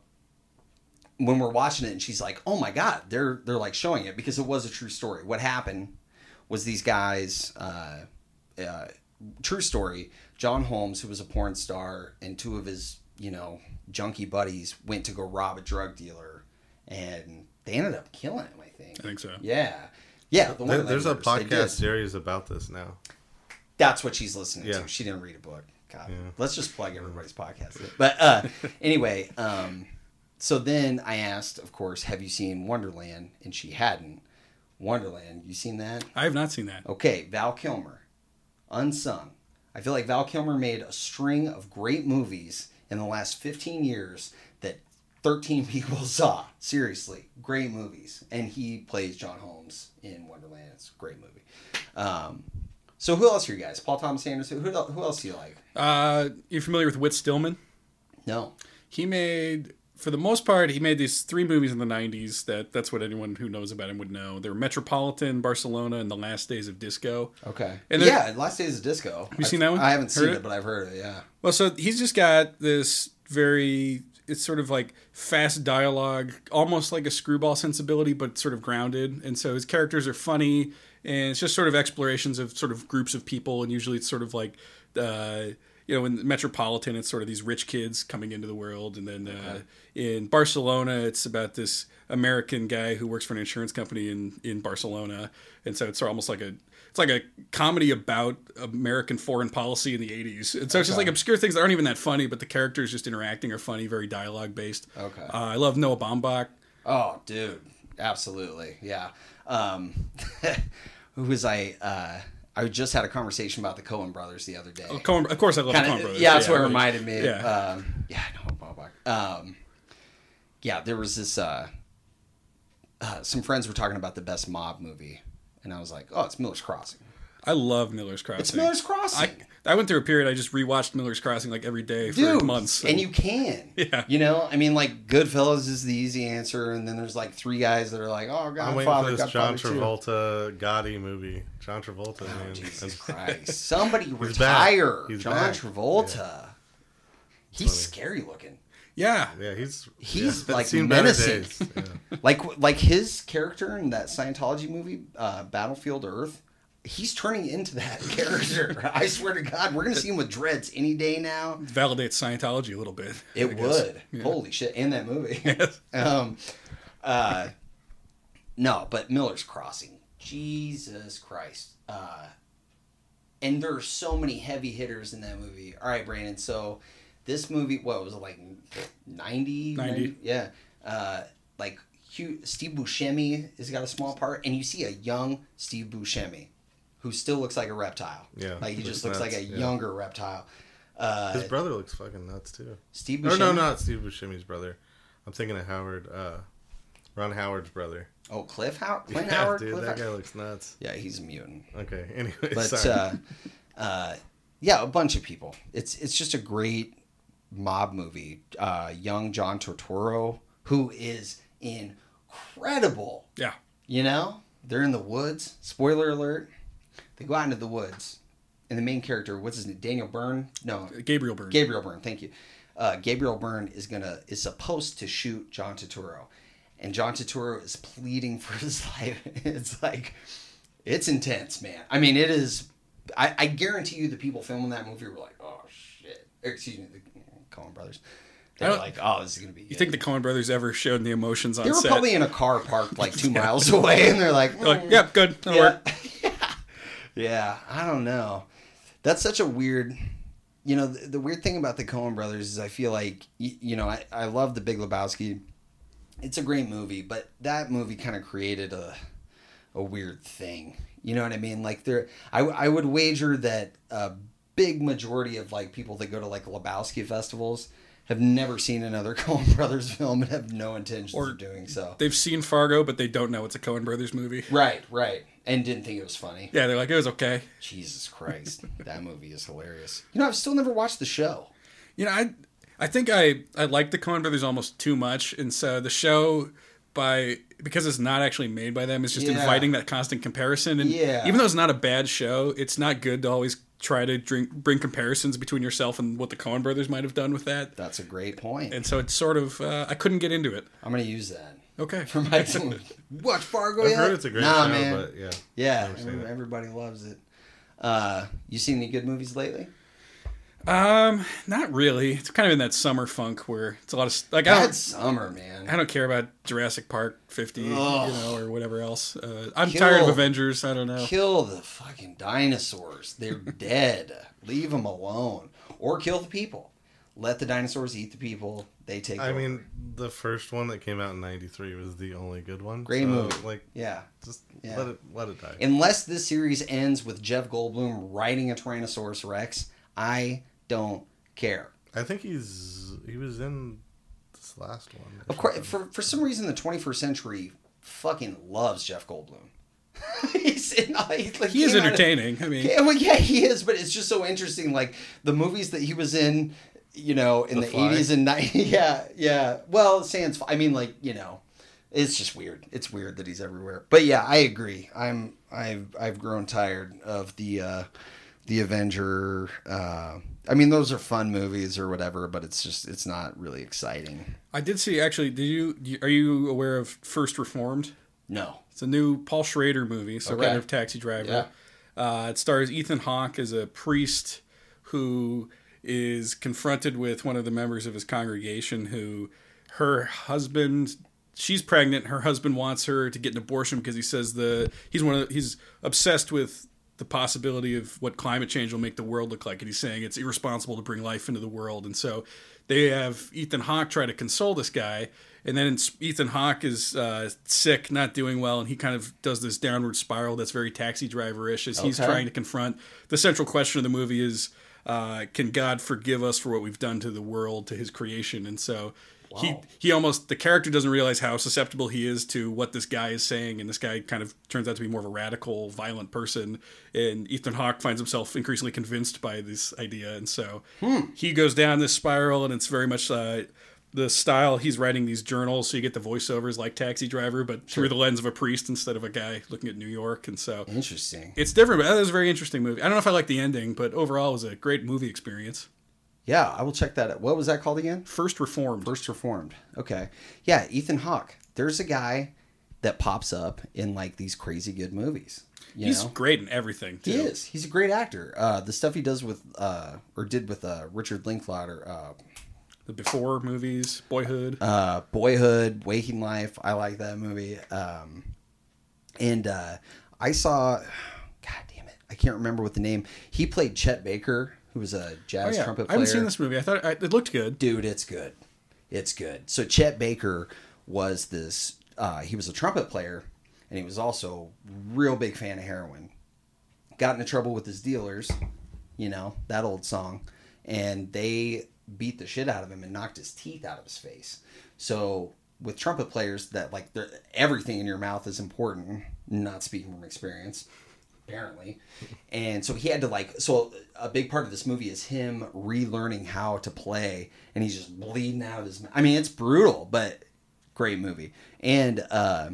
when we're watching it, and she's like, oh my God, they're they're like showing it because it was a true story. What happened was these guys, uh, uh, true story, John Holmes, who was a porn star, and two of his, you know, junkie buddies went to go rob a drug dealer, and they ended up killing him, I think. I think so. Yeah. Yeah. The There- Wonderland there's a murders, they did. podcast series about this now. That's what she's listening Yeah. to. She didn't read a book. God. Yeah. Let's just plug everybody's podcast. But uh, anyway, um, so then I asked, of course, have you seen Wonderland? And she hadn't. Wonderland, you seen that? I have not seen that. Okay, Val Kilmer, Unsung. I feel like Val Kilmer made a string of great movies in the last fifteen years that thirteen people saw. Seriously, great movies. And he plays John Holmes in Wonderland. It's a great movie. Um, so who else are you guys? Paul Thomas Anderson? Who, who else do you like? Uh, you're familiar with Whit Stillman? No. He made, for the most part, he made these three movies in the nineties. That that's what anyone who knows about him would know. They were Metropolitan, Barcelona, and The Last Days of Disco. Okay. And yeah, Last Days of Disco. Have you I've- seen that one? I haven't seen Heard it, it? but I've heard it, yeah. Well, so he's just got this very, it's sort of like fast dialogue, almost like a screwball sensibility, but sort of grounded. And so his characters are funny, and it's just sort of explorations of sort of groups of people, and usually it's sort of like, uh, you know, in Metropolitan, it's sort of these rich kids coming into the world, and then uh, in Barcelona, it's about this American guy who works for an insurance company in, in Barcelona, and so it's almost like a it's like a comedy about American foreign policy in the eighties, and so it's just like obscure things that aren't even that funny, but the characters just interacting are funny, very dialogue based. Okay, uh, I love Noah Baumbach. Oh, dude, absolutely, yeah. Um, who was I? Uh, I just had a conversation about the Coen brothers the other day. Oh, Coen, of course, I love Kinda, the Coen brothers. Yeah, that's yeah, what it like, reminded me. Yeah, um, yeah, I know Bob Bach. Um, yeah, there was this. Uh, uh, some friends were talking about the best mob movie, and I was like, "Oh, it's Miller's Crossing." I love Miller's Crossing. It's Miller's Crossing. I, I went through a period I just rewatched Miller's Crossing like every day for Dude, months. And you can. Yeah. You know, I mean, like, Goodfellas is the easy answer, and then there's like three guys that are like, oh, Godfather, I'm waiting for this John Godfather Travolta Gotti movie. John Travolta, two. Oh, man. Jesus Christ. Somebody back. retire He's John back. Travolta. Yeah. He's funny. scary looking. yeah, Yeah, he's He's, yeah, like, seen better menacing. days. Yeah. Like, like his character in that Scientology movie, uh, Battlefield Earth, he's turning into that character. I swear to God, we're going to see him with dreads any day now. validates Scientology a little bit. It I guess. would. Yeah. Holy shit. And that movie. Yes. um, uh, no, but Miller's Crossing. Jesus Christ. Uh, and there are so many heavy hitters in that movie. All right, Brandon. So this movie, what was it, like ninety? ninety. Yeah. Uh, like Hugh, Steve Buscemi has got a small part, and you see a young Steve Buscemi who still looks like a reptile. Yeah, Like he just looks looks like a nuts, yeah. younger reptile. Uh, His brother looks fucking nuts too. Steve Or Buscemi. no, not Steve Buscemi's brother. I'm thinking of Howard, uh, Ron Howard's brother. Oh, Cliff Howard? Clint yeah, Howard? dude, Cliff that Howard? guy looks nuts. Yeah, he's a mutant. Okay, anyway, But sorry. uh, uh, yeah, a bunch of people. It's it's just a great mob movie. Uh, young John Turturro, who is incredible. Yeah. You know, they're in the woods. Spoiler alert: they go out into the woods, and the main character, what's his name? Daniel Byrne? No, Gabriel Byrne. Gabriel Byrne. Thank you. Uh, Gabriel Byrne is gonna is supposed to shoot John Turturro, and John Turturro is pleading for his life. It's like, it's intense, man. I mean, it is. I, I guarantee you, the people filming that movie were like, "Oh shit!" Excuse me, the Coen brothers. They're like, "Oh, this is gonna be." You think the Coen brothers ever showed the emotions on they were set? probably in a car parked like two miles away, and they're like, They're like, "Mm, yep, good. That'll yeah. work. yeah, yeah." I don't know. That's such a weird. You know, the, the weird thing about the Coen brothers is I feel like, you, you know, I, I love The Big Lebowski. It's a great movie, but that movie kind of created a a weird thing. You know what I mean? Like there, I, I would wager that a big majority of like people that go to like Lebowski festivals have never seen another Coen brothers film and have no intentions Or- of doing so. They've seen Fargo, but they don't know it's a Coen brothers movie. Right, right. And didn't think it was funny. Yeah, they're like, it was okay. Jesus Christ. That movie is hilarious. You know, I've still never watched the show. You know, I I think I I like the Coen brothers almost too much, and so the show, by because it's not actually made by them, is just Yeah. inviting that constant comparison. And Yeah. even though it's not a bad show, it's not good to always try to drink, bring comparisons between yourself and what the Coen brothers might have done with that. That's a great point. And so it's sort of uh, I couldn't get into it. I'm going to use that. Okay. For my team. Watch Fargo I've yet? heard it's a great nah, show, man. but yeah. Yeah, Never seen every- it. everybody loves it. Uh, you seen any good movies lately? Um, not really. It's kind of in that summer funk where it's a lot of like I Bad don't summer, man. I don't care about Jurassic Park fifty, Ugh. you know, or whatever else. Uh, I'm Kill. tired of Avengers. I don't know. Kill the fucking dinosaurs. They're dead. Leave them alone. Or kill the people. Let the dinosaurs eat the people. They take I over. mean, the first one that came out in ninety-three was the only good one. Great so, movie. Like, Yeah. just Yeah. let it let it die. Unless this series ends with Jeff Goldblum riding a Tyrannosaurus Rex, I don't care. I think he's he was in this last one. Of course, for for some reason, the twenty-first century fucking loves Jeff Goldblum. he's in, he's like, He is came out of- entertaining. I mean, Yeah, well, yeah, he is, but it's just so interesting. Like the movies that he was in, you know, in The the Fly. eighties and nineties. Yeah, yeah. Well, Sans. I mean, like, you know, it's just weird. It's weird that he's everywhere. But yeah, I agree. I'm. I've. I've grown tired of the. Uh, the Avenger. Uh, I mean, those are fun movies or whatever, but it's just. It's not really exciting. I did see actually. Did you? Are you aware of First Reformed? No. It's a new Paul Schrader movie. So Okay. writer of Taxi Driver. Uh, it stars Ethan Hawke as a priest who is confronted with one of the members of his congregation who her husband, she's pregnant, her husband wants her to get an abortion because he says the he's one of he's obsessed with the possibility of what climate change will make the world look like, and he's saying it's irresponsible to bring life into the world. And so they have Ethan Hawke try to console this guy, and then Ethan Hawke is uh, sick, not doing well, and he kind of does this downward spiral that's very Taxi Driver-ish as he's Okay. trying to confront the central question of the movie is, uh, can God forgive us for what we've done to the world, to his creation? And so Wow. he he almost, the character doesn't realize how susceptible he is to what this guy is saying, and this guy kind of turns out to be more of a radical, violent person, and Ethan Hawke finds himself increasingly convinced by this idea, and so Hmm. he goes down this spiral, and it's very much uh, the style he's writing these journals, so you get the voiceovers like Taxi Driver, but through the lens of a priest instead of a guy looking at New York, and so Interesting. it's different, but that was a very interesting movie. I don't know if I like the ending, but overall it was a great movie experience. Yeah, I will check that out. What was that called again? First Reformed. First Reformed. Okay. Yeah, Ethan Hawke. There's a guy that pops up in like these crazy good movies. You He's know? great in everything, too. He is. He's a great actor. Uh, the stuff he does with, uh, or did with uh, Richard Linklater, uh, The Before movies, Boyhood. uh, Boyhood, Waking Life. I like that movie. Um, and uh, I saw, God damn it, I can't remember what the name. He played Chet Baker, who was a Oh, jazz yeah. trumpet I player. haven't seen this movie. I thought I, it looked good. Dude, it's good. It's good. So Chet Baker was this, uh, he was a trumpet player, and he was also real big fan of heroin. Got into trouble with his dealers, you know, that old song, and they beat the shit out of him and knocked his teeth out of his face. So with trumpet players, that like they're- everything in your mouth is important, not speaking from experience, apparently. And so he had to like, so a big part of this movie is him relearning how to play, and he's just bleeding out of his mouth. I mean, it's brutal, but great movie. And uh,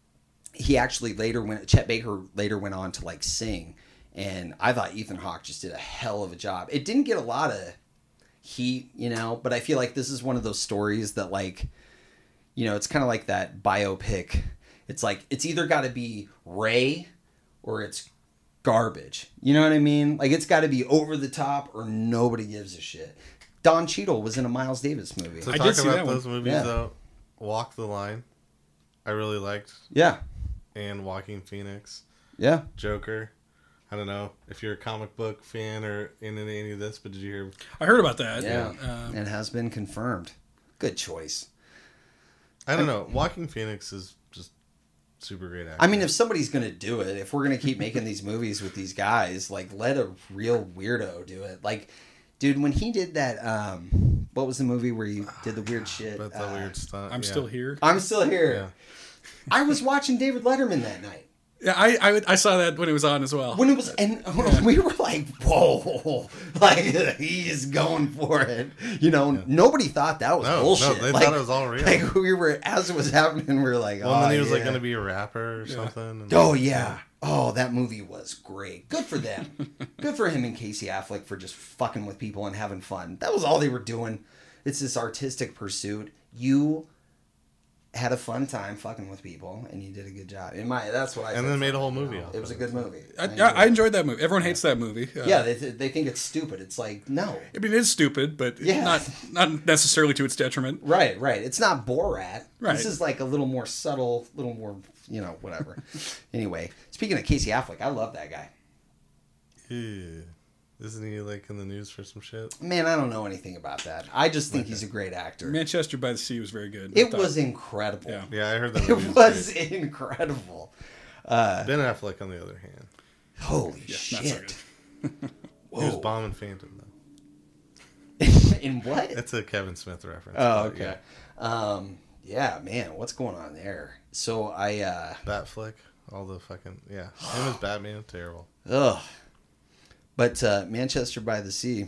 he actually later went, Chet Baker later went on to like sing, and I thought Ethan Hawke just did a hell of a job. It didn't get a lot of heat, you know, but I feel like this is one of those stories that like, you know, it's kind of like that biopic. It's like, it's either got to be Ray or it's garbage. You know what I mean? Like, it's got to be over the top or nobody gives a shit. Don Cheadle was in a Miles Davis movie. To I talk did see about that one. those movies, Yeah. though, Walk the Line, I really liked, Yeah. and Walking Phoenix, Yeah. Joker. I don't know if you're a comic book fan or in any of this, but did you hear? I heard about that. Yeah. Um, It has been confirmed. Good choice. I don't know. Walking Phoenix is just super great acting. I mean, if somebody's going to do it, if we're going to keep making these movies with these guys, like, let a real weirdo do it. Like, dude, when he did that, um, what was the movie where he did the weird shit? but the Uh, weird stuff. I'm yeah. still here. I'm still here. Yeah. I was watching David Letterman that night. Yeah, I, I I saw that when it was on as well. When it was, and we were like, whoa, like, he's going for it. You know, nobody thought that was No, bullshit. no, they like, thought it was all real. Like, we were, as it was happening, we were like, Well, oh, and then he was yeah. like going to be a rapper or something. And, Oh, yeah. Oh, that movie was great. Good for them. Good for him and Casey Affleck for just fucking with people and having fun. That was all they were doing. It's this artistic pursuit. You had a fun time fucking with people, and you did a good job. In my, that's what I. And took then made from a whole it, you movie know. off It was a of good it. movie. I, enjoyed I, I it. enjoyed that movie. Everyone hates that movie. Uh, Yeah, they, they think it's stupid. It's like, no. I mean, it is stupid, but Yeah. not not necessarily to its detriment. Right, right. It's not Borat. Right. This is like a little more subtle, little more, you know, whatever. Anyway, speaking of Casey Affleck, I love that guy. Yeah. Isn't he like in the news for some shit? Man, I don't know anything about that. I just think he's a great actor. Manchester by the Sea was very good. I It thought. was incredible. Yeah. Yeah, I heard that. It movie was great. incredible. Ben Affleck, on the other hand, Holy Yeah, not so shit. good. he was Whoa. bombing Phantom though. In what? That's a Kevin Smith reference. Oh, but, okay. Um, yeah, man, what's going on there? So I, uh, Yeah. Batflick, all the fucking yeah. Him as Batman, terrible. ugh. But uh, Manchester by the Sea,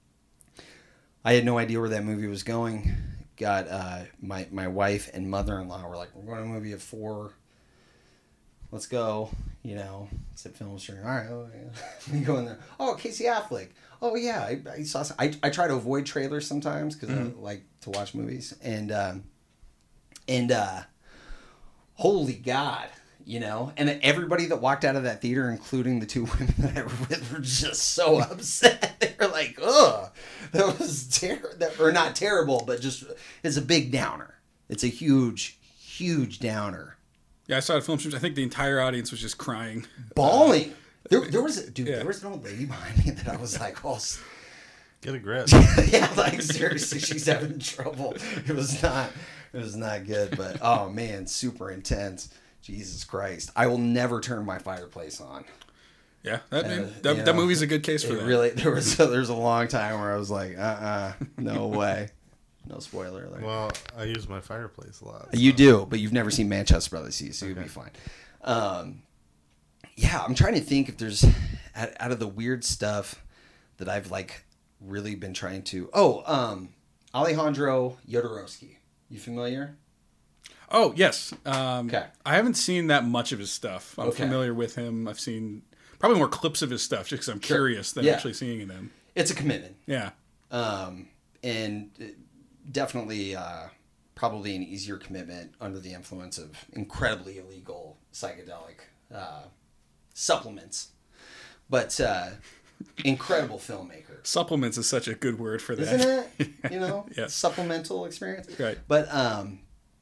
I had no idea where that movie was going. Got uh, my my wife and mother-in-law were like, we're going to a movie at four. Let's go. You know, it's at film stream. All right, oh, yeah. We go in there. Oh, Casey Affleck. Oh yeah, I, I saw. Some, I I try to avoid trailers sometimes because Mm-hmm. I like to watch movies. And um, and uh, holy God. You know, and everybody that walked out of that theater, including the two women that I were with, were just so upset. They were like, ugh. that was ter- that, or not terrible, but just it's a big downer. It's a huge, huge downer. Yeah, I saw it at film streams. I think the entire audience was just crying, bawling. Uh, there, there was dude. Yeah. There was an old lady behind me that I was like, oh. Get a grip. Yeah, like seriously, she's having trouble. It was not, it was not good. But oh man, super intense. Jesus Christ, I will never turn my fireplace on. Yeah, that Uh, that, you that know, movie's a good case for It that. really, there was a, there's a long time where I was like, uh, uh no way, no spoiler alert. Well, I use my fireplace a lot. You so. do, but you've never seen Manchester by the Sea, so you'll Okay. be fine. Um, yeah, I'm trying to think if there's out, out of the weird stuff that I've like really been trying to. Oh, um, Alejandro Jodorowsky. You familiar? Oh yes. Um, Okay. I haven't seen that much of his stuff. I'm Okay. familiar with him. I've seen probably more clips of his stuff just because I'm Sure. curious than Yeah. actually seeing him. It's a commitment, Yeah. um, and definitely uh, probably an easier commitment under the influence of incredibly illegal psychedelic uh, supplements, but uh, incredible filmmaker. Supplements is such a good word for that. Isn't it? You know, Yeah. supplemental experience. Right. But um,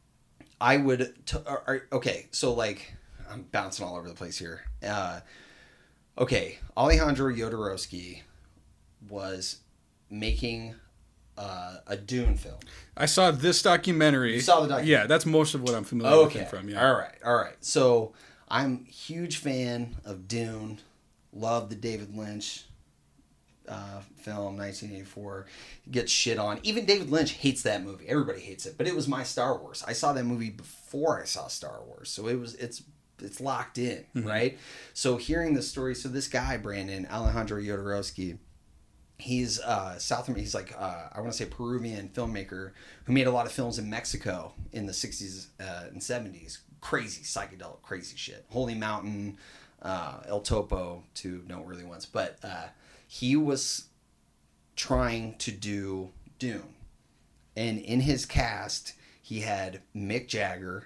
I would. T- or, or, okay, so like I'm bouncing all over the place here. Uh, okay, Alejandro Jodorowsky was making uh, a Dune film. I saw this documentary. You saw the documentary? Yeah, that's most of what I'm familiar with Okay. him from. Yeah. All right. All right. So I'm a huge fan of Dune. Love the David Lynch uh, film, nineteen eighty-four. Gets shit on. Even David Lynch hates that movie. Everybody hates it. But it was my Star Wars. I saw that movie before I saw Star Wars. So it was it's it's locked in, Mm-hmm. right? So hearing the story, so this guy, Brandon, Alejandro Jodorowsky, he's uh, South American. He's like uh, I want to say Peruvian filmmaker who made a lot of films in Mexico in the sixties uh, and seventies. Crazy psychedelic, crazy shit. Holy Mountain, uh, El Topo, two noteworthy ones. But uh, he was trying to do Dune, and in his cast he had Mick Jagger,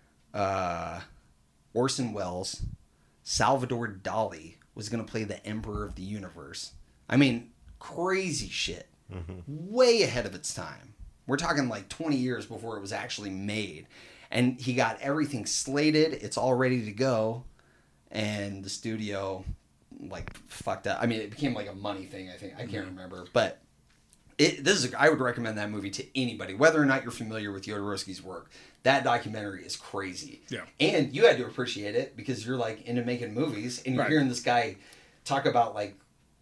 uh, Orson Welles, Salvador Dali was going to play the Emperor of the Universe. I mean, crazy shit. Mm-hmm. Way ahead of its time. We're talking like twenty years before it was actually made. And he got everything slated. It's all ready to go. And the studio, like, fucked up. I mean, it became like a money thing, I think. I can't mm-hmm. remember. But it, this is a, I would recommend that movie to anybody, whether or not you're familiar with Jodorowsky's work. That documentary is crazy. Yeah. And you had to appreciate it because you're, like, into making movies. And you're right. hearing this guy talk about, like,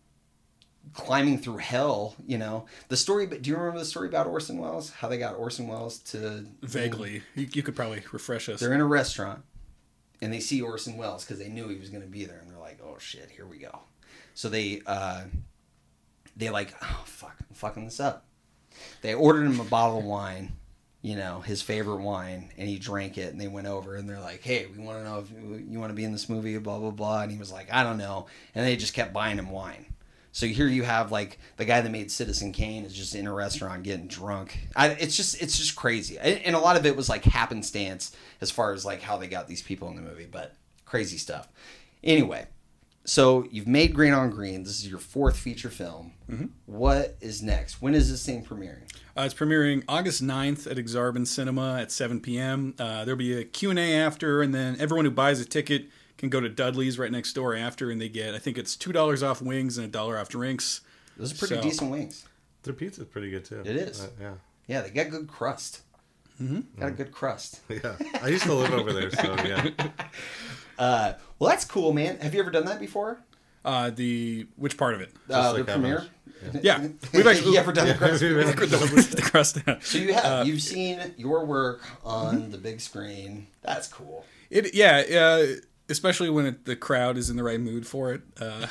climbing through hell, you know. The story, do you remember the story about Orson Welles? How they got Orson Welles to... Vaguely. You, you could probably refresh us. They're in a restaurant, and they see Orson Welles because they knew he was going to be there, and they're like, oh, shit, here we go. So they, uh, they like, oh, fuck, I'm fucking this up. They ordered him a bottle of wine, you know, his favorite wine, and he drank it, and they went over, and they're like, hey, we want to know if you want to be in this movie, blah, blah, blah. And he was like, I don't know. And they just kept buying him wine. So here you have like the guy that made Citizen Kane is just in a restaurant getting drunk. I, it's just it's just crazy, and a lot of it was like happenstance as far as like how they got these people in the movie, but crazy stuff. Anyway, so you've made Green on Green. This is your fourth feature film. Mm-hmm. What is next? When is this thing premiering? Uh, it's premiering August ninth at Exarban Cinema at seven p.m. Uh, there'll be a Q and A after, and then everyone who buys a ticket can go to Dudley's right next door after, and they get, I think it's two dollars off wings and a dollar off drinks. Those are pretty So- decent wings. Their pizza's pretty good too. It is. Uh, yeah. Yeah, they got good crust. Mm-hmm. Got a good crust. Yeah. I used to live over there, so yeah. Uh, well, that's cool, man. Have you ever done that before? Uh, the which part of it? Uh, like the that premiere? much. Yeah, we've actually you ever done the crust? the, the crust. So you have. You've seen your work on the big screen. That's cool. It yeah, uh, especially when it, the crowd is in the right mood for it. Uh,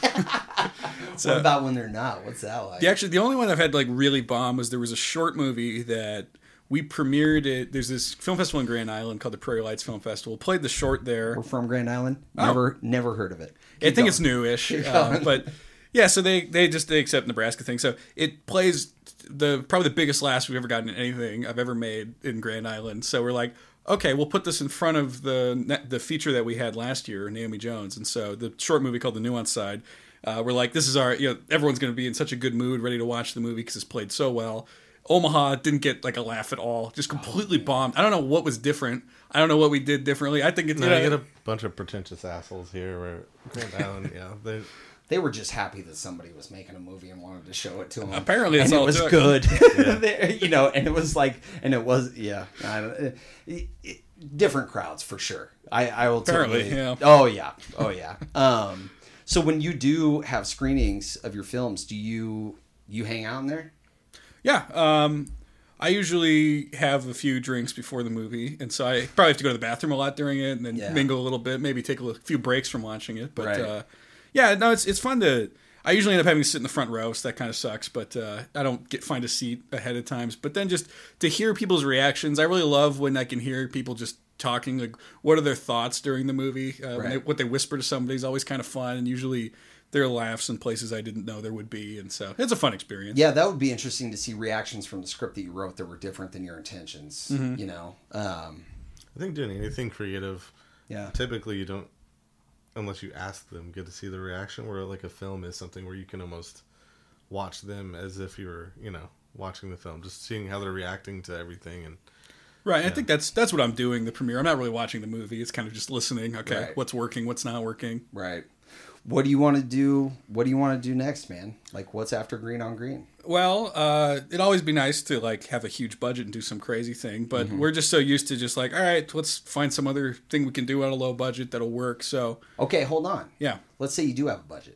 what about when they're not? What's that like? the, actually, the only one I've had like really bomb was there was a short movie that we premiered it. There's this film festival in Grand Island called the Prairie Lights Film Festival. Played the short there. We're from Grand Island. Oh. Never, never heard of it. I think going. it's newish, uh, but yeah. So they they just they accept Nebraska thing. So it plays the probably the biggest laughs we've ever gotten in anything I've ever made in Grand Island. So we're like, okay, we'll put this in front of the the feature that we had last year, Naomi Jones. And so the short movie called The Nuance Side, Uh, we're like, this is our, you know, everyone's going to be in such a good mood, ready to watch the movie because it's played so well. Omaha didn't get like a laugh at all, just completely oh, bombed. I don't know what was different. I don't know what we did differently. I think it's no, you know, you get a bunch of pretentious assles here. Where Grand Island, yeah, they they were just happy that somebody was making a movie and wanted to show it to them. Apparently, that's and all it was it good. Yeah. You know, and it was like, and it was yeah, I don't, it, it, different crowds for sure. I I will apparently, totally, yeah. Oh yeah, oh yeah. Um, so when you do have screenings of your films, do you you hang out in there? Yeah. Um, I usually have a few drinks before the movie, and so I probably have to go to the bathroom a lot during it, and then Yeah. mingle a little bit, maybe take a little- few breaks from watching it. But Right. uh, yeah, no, it's it's fun to. I usually end up having to sit in the front row, so that kind of sucks. But uh, I don't get find a seat ahead of times. But then just to hear people's reactions, I really love when I can hear people just talking. Like, what are their thoughts during the movie? Uh, when Right. they, what they whisper to somebody is always kind of fun, and usually there are laughs in places I didn't know there would be, and so it's a fun experience. Yeah, that would be interesting to see reactions from the script that you wrote that were different than your intentions. Mm-hmm. You know, um, I think doing anything creative, yeah, typically you don't, unless you ask them, get to see the reaction. Where like a film is something where you can almost watch them as if you were, you know, watching the film, just seeing how they're reacting to everything. And Right, yeah. I think that's that's what I'm doing. The premiere, I'm not really watching the movie. It's kind of just listening. Okay, Right. what's working, what's not working. right. What do you want to do? What do you want to do next, man? Like, what's after Green on Green? Well, uh, it'd always be nice to like have a huge budget and do some crazy thing, but Mm-hmm. we're just so used to just like, all right, let's find some other thing we can do on a low budget that'll work. So Okay, hold on. yeah, Let's say you do have a budget.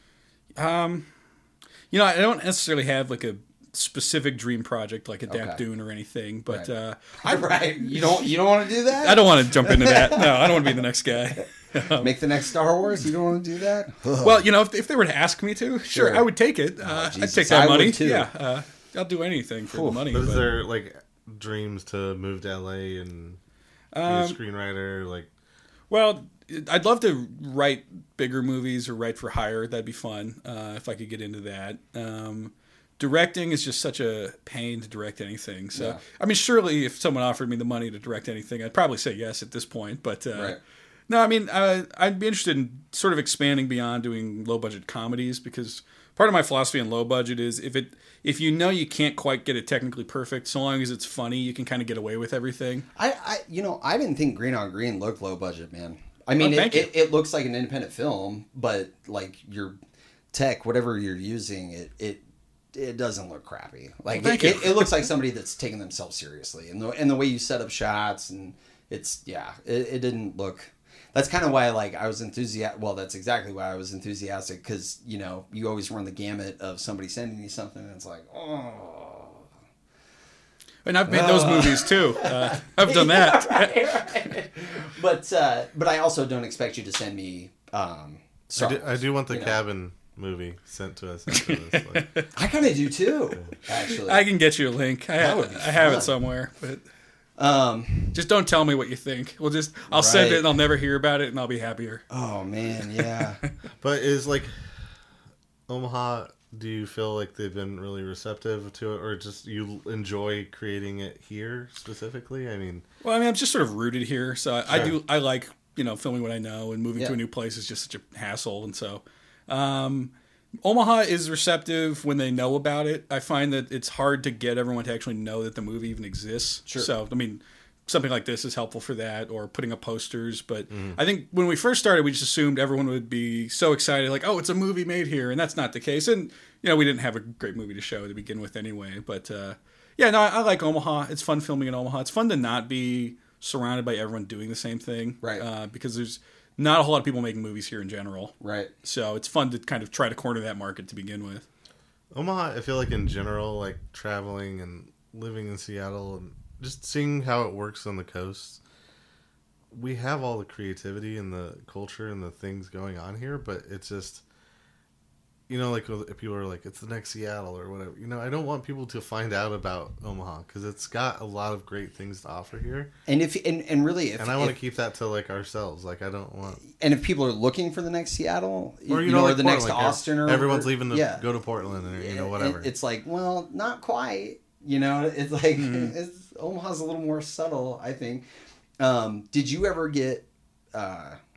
um, you know, I don't necessarily have like a specific dream project like Adapt Okay. Dune or anything, but Right. uh, I, right. You don't. You don't want to do that. I don't want to jump into that. No, I don't want to be the next guy. Make the next Star Wars. You don't want to do that. Well, you know, if, if they were to ask me to, sure, Sure. I would take it. Uh, I'd Jesus, take that I money. would too. Yeah, uh, I'll do anything for Cool. the money. but is but- there like dreams to move to L A and be a Um, screenwriter? Like, Well, I'd love to write bigger movies or write for hire. That'd be fun uh, if I could get into that. Um, directing is just such a pain to direct anything. So, Yeah. I mean, surely if someone offered me the money to direct anything, I'd probably say yes at this point. But uh, Right. no, I mean, uh, I'd be interested in sort of expanding beyond doing low budget comedies because part of my philosophy on low budget is if it if you know you can't quite get it technically perfect, so long as it's funny, you can kind of get away with everything. I, I, you know, I didn't think Green on Green looked low budget, man. I mean, Oh, it, thank you. it, it looks like an independent film, but like your tech, whatever you're using, it it it doesn't look crappy. Like Well, thank it, you. it, it looks like somebody that's taking themselves seriously, and the and the way you set up shots, and it's yeah, it, it didn't look. That's kind of why like I was enthusiastic. Well, that's exactly why I was enthusiastic because you know you always run the gamut of somebody sending you something, and it's like oh. And I've made those movies too. Uh, I've done that. Right, right. But uh, but I also don't expect you to send me. Um, Star I do, I Wars, do want the you know? cabin movie sent to us after this. Like, I kind of do too, actually. I can get you a link. I, That would be I have fun. it somewhere, but um. just don't tell me what you think. We'll just I'll send Right. it and I'll never hear about it and I'll be happier. Oh man, yeah. but is like Omaha? Do you feel like they've been really receptive to it, or just you enjoy creating it here specifically? I mean, Well, I mean, I'm just sort of rooted here, so I, I Sure. do. I like you know filming what I know, and moving Yeah. to a new place is just such a hassle, and so. Um, Omaha is receptive when they know about it. I find that it's hard to get everyone to actually know that the movie even exists. Sure. So, I mean, something like this is helpful for that, or putting up posters. But Mm-hmm. I think when we first started, we just assumed everyone would be so excited, like, oh, it's a movie made here. And that's not the case. And, you know, we didn't have a great movie to show to begin with anyway. But, uh, yeah, no, I, I like Omaha. It's fun filming in Omaha. It's fun to not be surrounded by everyone doing the same thing. Right. Uh, because there's not a whole lot of people making movies here in general. Right. So it's fun to kind of try to corner that market to begin with. Omaha, I feel like in general, like traveling and living in Seattle and just seeing how it works on the coast, we have all the creativity and the culture and the things going on here, but it's just, you know, like if people are like, it's the next Seattle or whatever, you know, I don't want people to find out about Omaha because it's got a lot of great things to offer here. And if and, and really, if, And I want to if- keep that to like ourselves. Like I don't want, and if people are looking for the next Seattle, or you, you, know, know, or like the next Portland, like, Austin, or everyone's or- leaving to yeah. go to Portland, or you know, It- whatever. It's like, well, not quite. You know, it's like Mm-hmm. it's, Omaha's a little more subtle, I think. Um, did you ever get? Uh,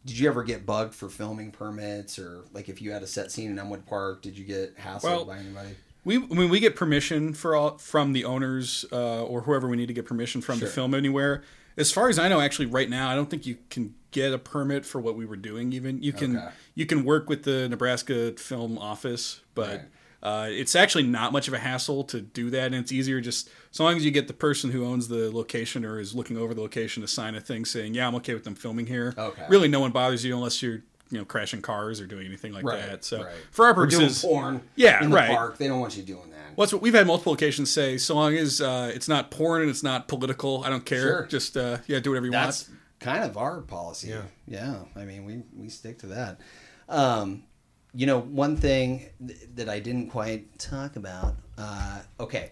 did you ever get bugged for filming permits, or like if you had a set scene in Elmwood Park, did you get hassled Well, by anybody? We, I mean, we get permission for all, from the owners uh, or whoever we need to get permission from Sure. to film anywhere. As far as I know, actually, right now, I don't think you can get a permit for what we were doing. Even you can Okay. you can work with the Nebraska Film Office, but Right. uh, it's actually not much of a hassle to do that, and it's easier just so long as you get the person who owns the location or is looking over the location to sign a thing saying, "Yeah, I'm okay with them filming here." Okay. Really, no one bothers you unless you're you know crashing cars or doing anything like Right, that. So right. for our We're doing purposes, porn Yeah, in the right. park. They don't want you doing that. well, that's what we've had multiple locations say. So long as uh, it's not porn and it's not political, I don't care. Sure. Just uh, yeah, do whatever you That's want. kind of our policy. Yeah. Yeah. I mean, we, we stick to that. Um, you know, one thing th- that I didn't quite talk about. Uh, okay.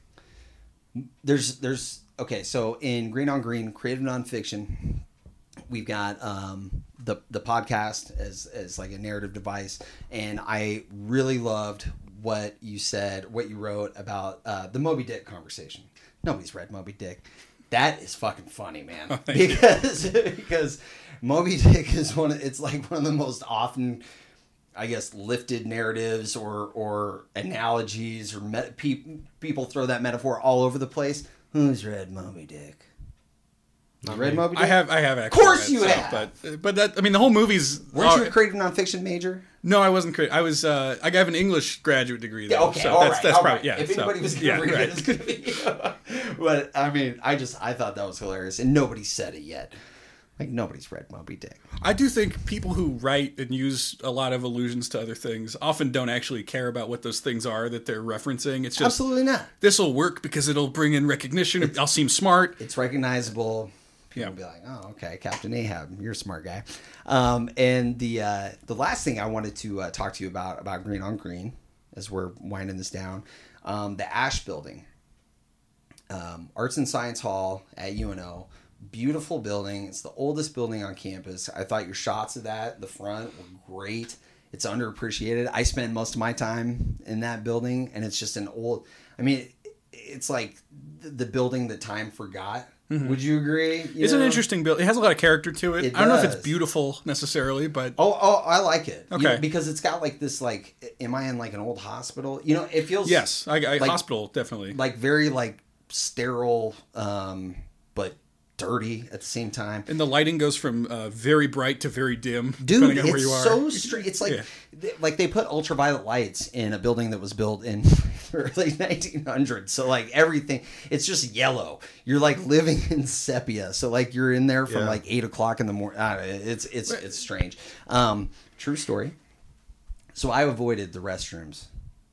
There's, there's, okay. So in Green on Green, creative nonfiction, we've got, um, the, the podcast as, as like a narrative device. And I really loved what you said, what you wrote about, uh, the Moby Dick conversation. Nobody's read Moby Dick. That is fucking funny, man. Oh, thank you. because because Moby Dick is one of, it's like one of the most often, I guess, lifted narratives or or analogies or met, pe- people throw that metaphor all over the place. Who's read Moby Dick? You read me. Moby Dick? I have, I have actually. course read you some, have. But but that I mean the whole movie's. Weren't oh, you a creative nonfiction major? No, I wasn't. Cra- I was. Uh, I have an English graduate degree. Though, Yeah, okay, so all that's right, that's all probably right. yeah. If so, anybody was going to yeah, read right. it, it's going to be you. But I mean, I just I thought that was hilarious, and nobody said it yet. Like nobody's read Moby Dick. I do think people who write and use a lot of allusions to other things often don't actually care about what those things are that they're referencing. It's just Absolutely not. this will work because it'll bring in recognition. I'll seem smart. It's recognizable. People Yeah. will be like, "Oh, okay, Captain Ahab, you're a smart guy." Um, and the uh, the last thing I wanted to uh, talk to you about about Green on Green, as we're winding this down, um, the Ash Building, um, Arts and Science Hall at U N O, beautiful building. It's the oldest building on campus. I thought your shots of that, the front, were great. It's underappreciated. I spend most of my time in that building, and it's just an old. I mean, it, it's like the, the building that time forgot. Would you agree? You It's know? an interesting build. It has a lot of character to it. It I don't know if does. it's beautiful necessarily, but Oh, oh, I like it. You- Okay. because it's got like this, like, am I in like an old hospital? You know, it feels yes, I, I like- hospital definitely. like very like sterile, um, but dirty at the same time. And the lighting goes from uh, very bright to very dim, Dude, depending on it's where you are. so strange. It's like, Yeah. th- like they put ultraviolet lights in a building that was built in the early nineteen hundreds. So like everything, it's just yellow. You're like living in sepia. So like you're in there from Yeah. like eight o'clock in the morning. It's it's it's strange. Um, true story. So I avoided the restrooms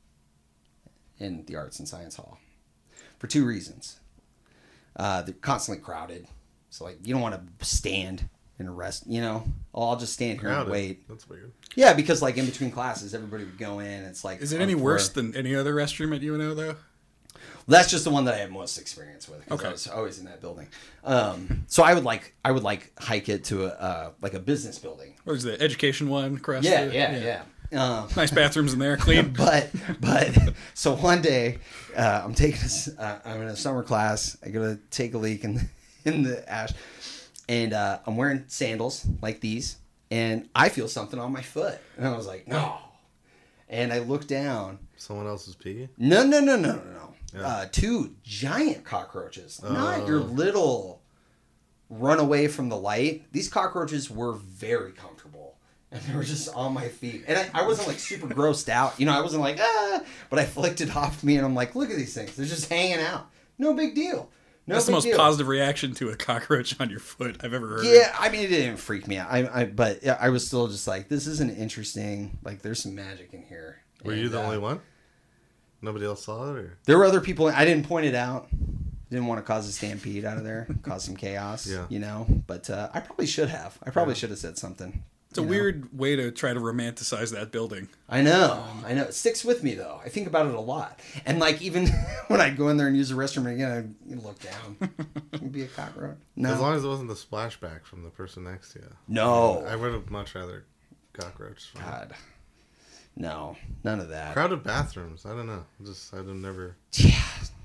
in the Arts and Science Hall for two reasons. Uh, they're constantly crowded. So like you don't want to stand and rest, you know. Oh, I'll just stand here and Crowded. wait. That's weird. Yeah, because like in between classes, everybody would go in. It's like Is it any worse than any other restroom at U N O though? That's just the one that I have most experience with. 'Cause Okay. I was always in that building. Um, so I would like I would like hike it to a uh, like a business building. Or is the education one across? Yeah, the, yeah, yeah. Um, Nice bathrooms in there, clean. but but so one day uh, I'm taking a, s- uh, I'm in a summer class. I go to take a leak in in the ash, and uh, I'm wearing sandals like these, and I feel something on my foot, and I was like, no, and I look down. Someone else's pee? No, no, no, no, no, no. Yeah. Uh, two giant cockroaches, not Oh. your little run away from the light. These cockroaches were very comfortable. And they were just on my feet. And I, I wasn't like super grossed out. You know, I wasn't like, ah, but I flicked it off me and I'm like, look at these things. They're just hanging out. No big deal. No That's the big most deal. positive reaction to a cockroach on your foot I've ever heard. Yeah, I mean, it didn't freak me out. I, I, but yeah, I was still just like, this isn't interesting. Like, there's some magic in here. Were And, you the uh, only one? Nobody else saw it? Or? There were other people. I didn't point it out. Didn't want to cause a stampede out of there, cause some chaos. Yeah. You know, but uh, I probably should have. I probably Yeah. should have said something. It's a you know? weird way to try to romanticize that building. I know. I know. It sticks with me though. I think about it a lot. And like even when I go in there and use the restroom again, I look down. Can be a cockroach. No. As long as it wasn't the splashback from the person next to you. no. I would have much rather cockroach. God. No. None of that. Crowded bathrooms. I don't know. Just I'd have never. Yeah.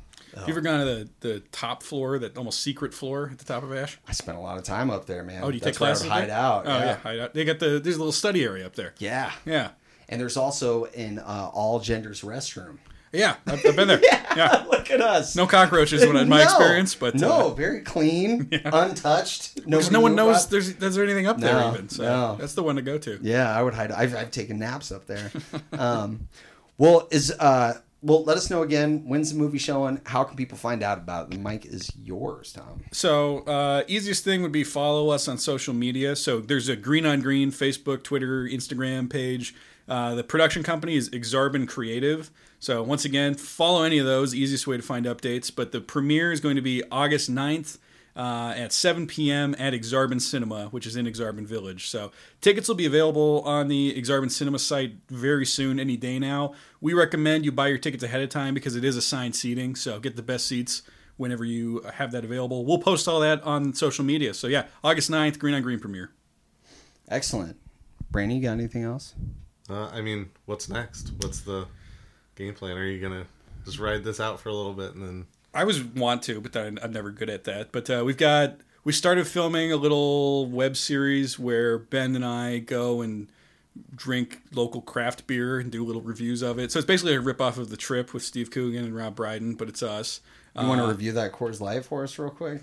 You ever gone to the, the top floor, that almost secret floor at the top of Ash? I spent a lot of time up there, man. Oh, do you That's take where I classes would hide there? out. Oh, yeah. yeah. hide out. They got the, there's a little study area up there. Yeah. Yeah. And there's also an uh, all genders restroom. Yeah, I've, I've been there. yeah. yeah. Look at us. No cockroaches in my No. experience, but... No, Uh, very clean, Yeah. untouched. because Nobody no one knew knows about- there's, there's anything up there No, even. So no. that's the one to go to. Yeah, I would hide. I've, I've taken naps up there. um, well, is uh, well, let us know again. When's the movie showing? How can people find out about it? The mic is yours, Tom. So, uh, easiest thing would be follow us on social media. So, there's a Green on Green Facebook, Twitter, Instagram page. Uh, the production company is Exarban Creative. So, once again, follow any of those. Easiest way to find updates. But the premiere is going to be August ninth uh, at seven p.m. at Exarban Cinema, which is in Exarban Village. So, tickets will be available on the Exarban Cinema site very soon, any day now. We recommend you buy your tickets ahead of time because it is assigned seating. So, get the best seats whenever you have that available. We'll post all that on social media. So, yeah, August ninth, Green on Green premiere. Excellent. Brandon, you got anything else? Uh, I mean, what's next? What's the game plan? Are you gonna just ride this out for a little bit and then? I was want to, but I'm, I'm never good at that. But uh, we've got we started filming a little web series where Ben and I go and drink local craft beer and do little reviews of it. So it's basically a ripoff of The Trip with Steve Coogan and Rob Brydon, but it's us. You want to Uh, review that Coors Light for us real quick?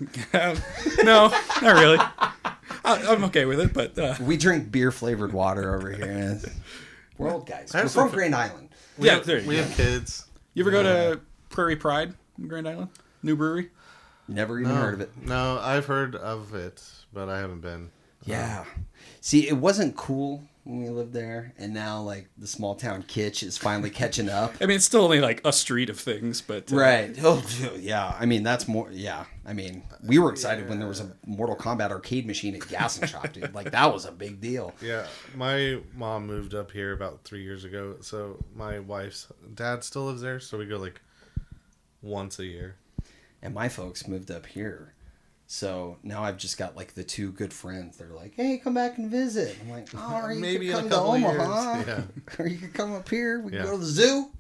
no, not really. I, I'm okay with it, but uh, We drink beer flavored water over here. We're old guys. I We're have from some- Grand Island. We Yeah, have, there you we go. have kids. you ever go to Prairie Pride in Grand Island? New brewery? Never even No, heard of it. No, I've heard of it, but I haven't been. Yeah. See, it wasn't cool when we lived there, and now like the small town kitsch is finally catching up. I mean, it's still only like a street of things, but uh, Right. Oh, yeah. I mean, that's more. Yeah. I mean, we were excited when there was a Mortal Kombat arcade machine at Gas and Shop, dude. Like that was a big deal. Yeah, my mom moved up here about three years ago, so my wife's dad still lives there, so we go like once a year. And my folks moved up here. So now I've just got like the two good friends. They're like, "Hey, come back and visit." I'm like, "Oh, or you Maybe could in a come to couple of Omaha, years. Yeah. or you could come up here. We Yeah. can go to the zoo."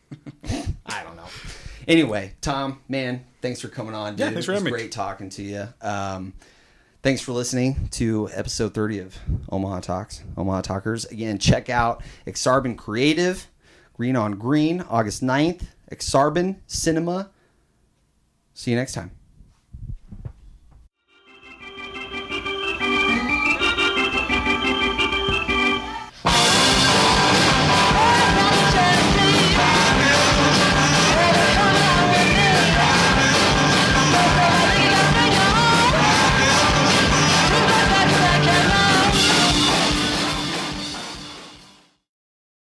I don't know. Anyway, Tom, man, thanks for coming on, dude. Yeah, thanks for it was having me. great talking to you. Um, thanks for listening to episode thirty of Omaha Talks, Omaha Talkers. Again, check out Exarban Creative, Green on Green, August ninth, Exarban Cinema. See you next time.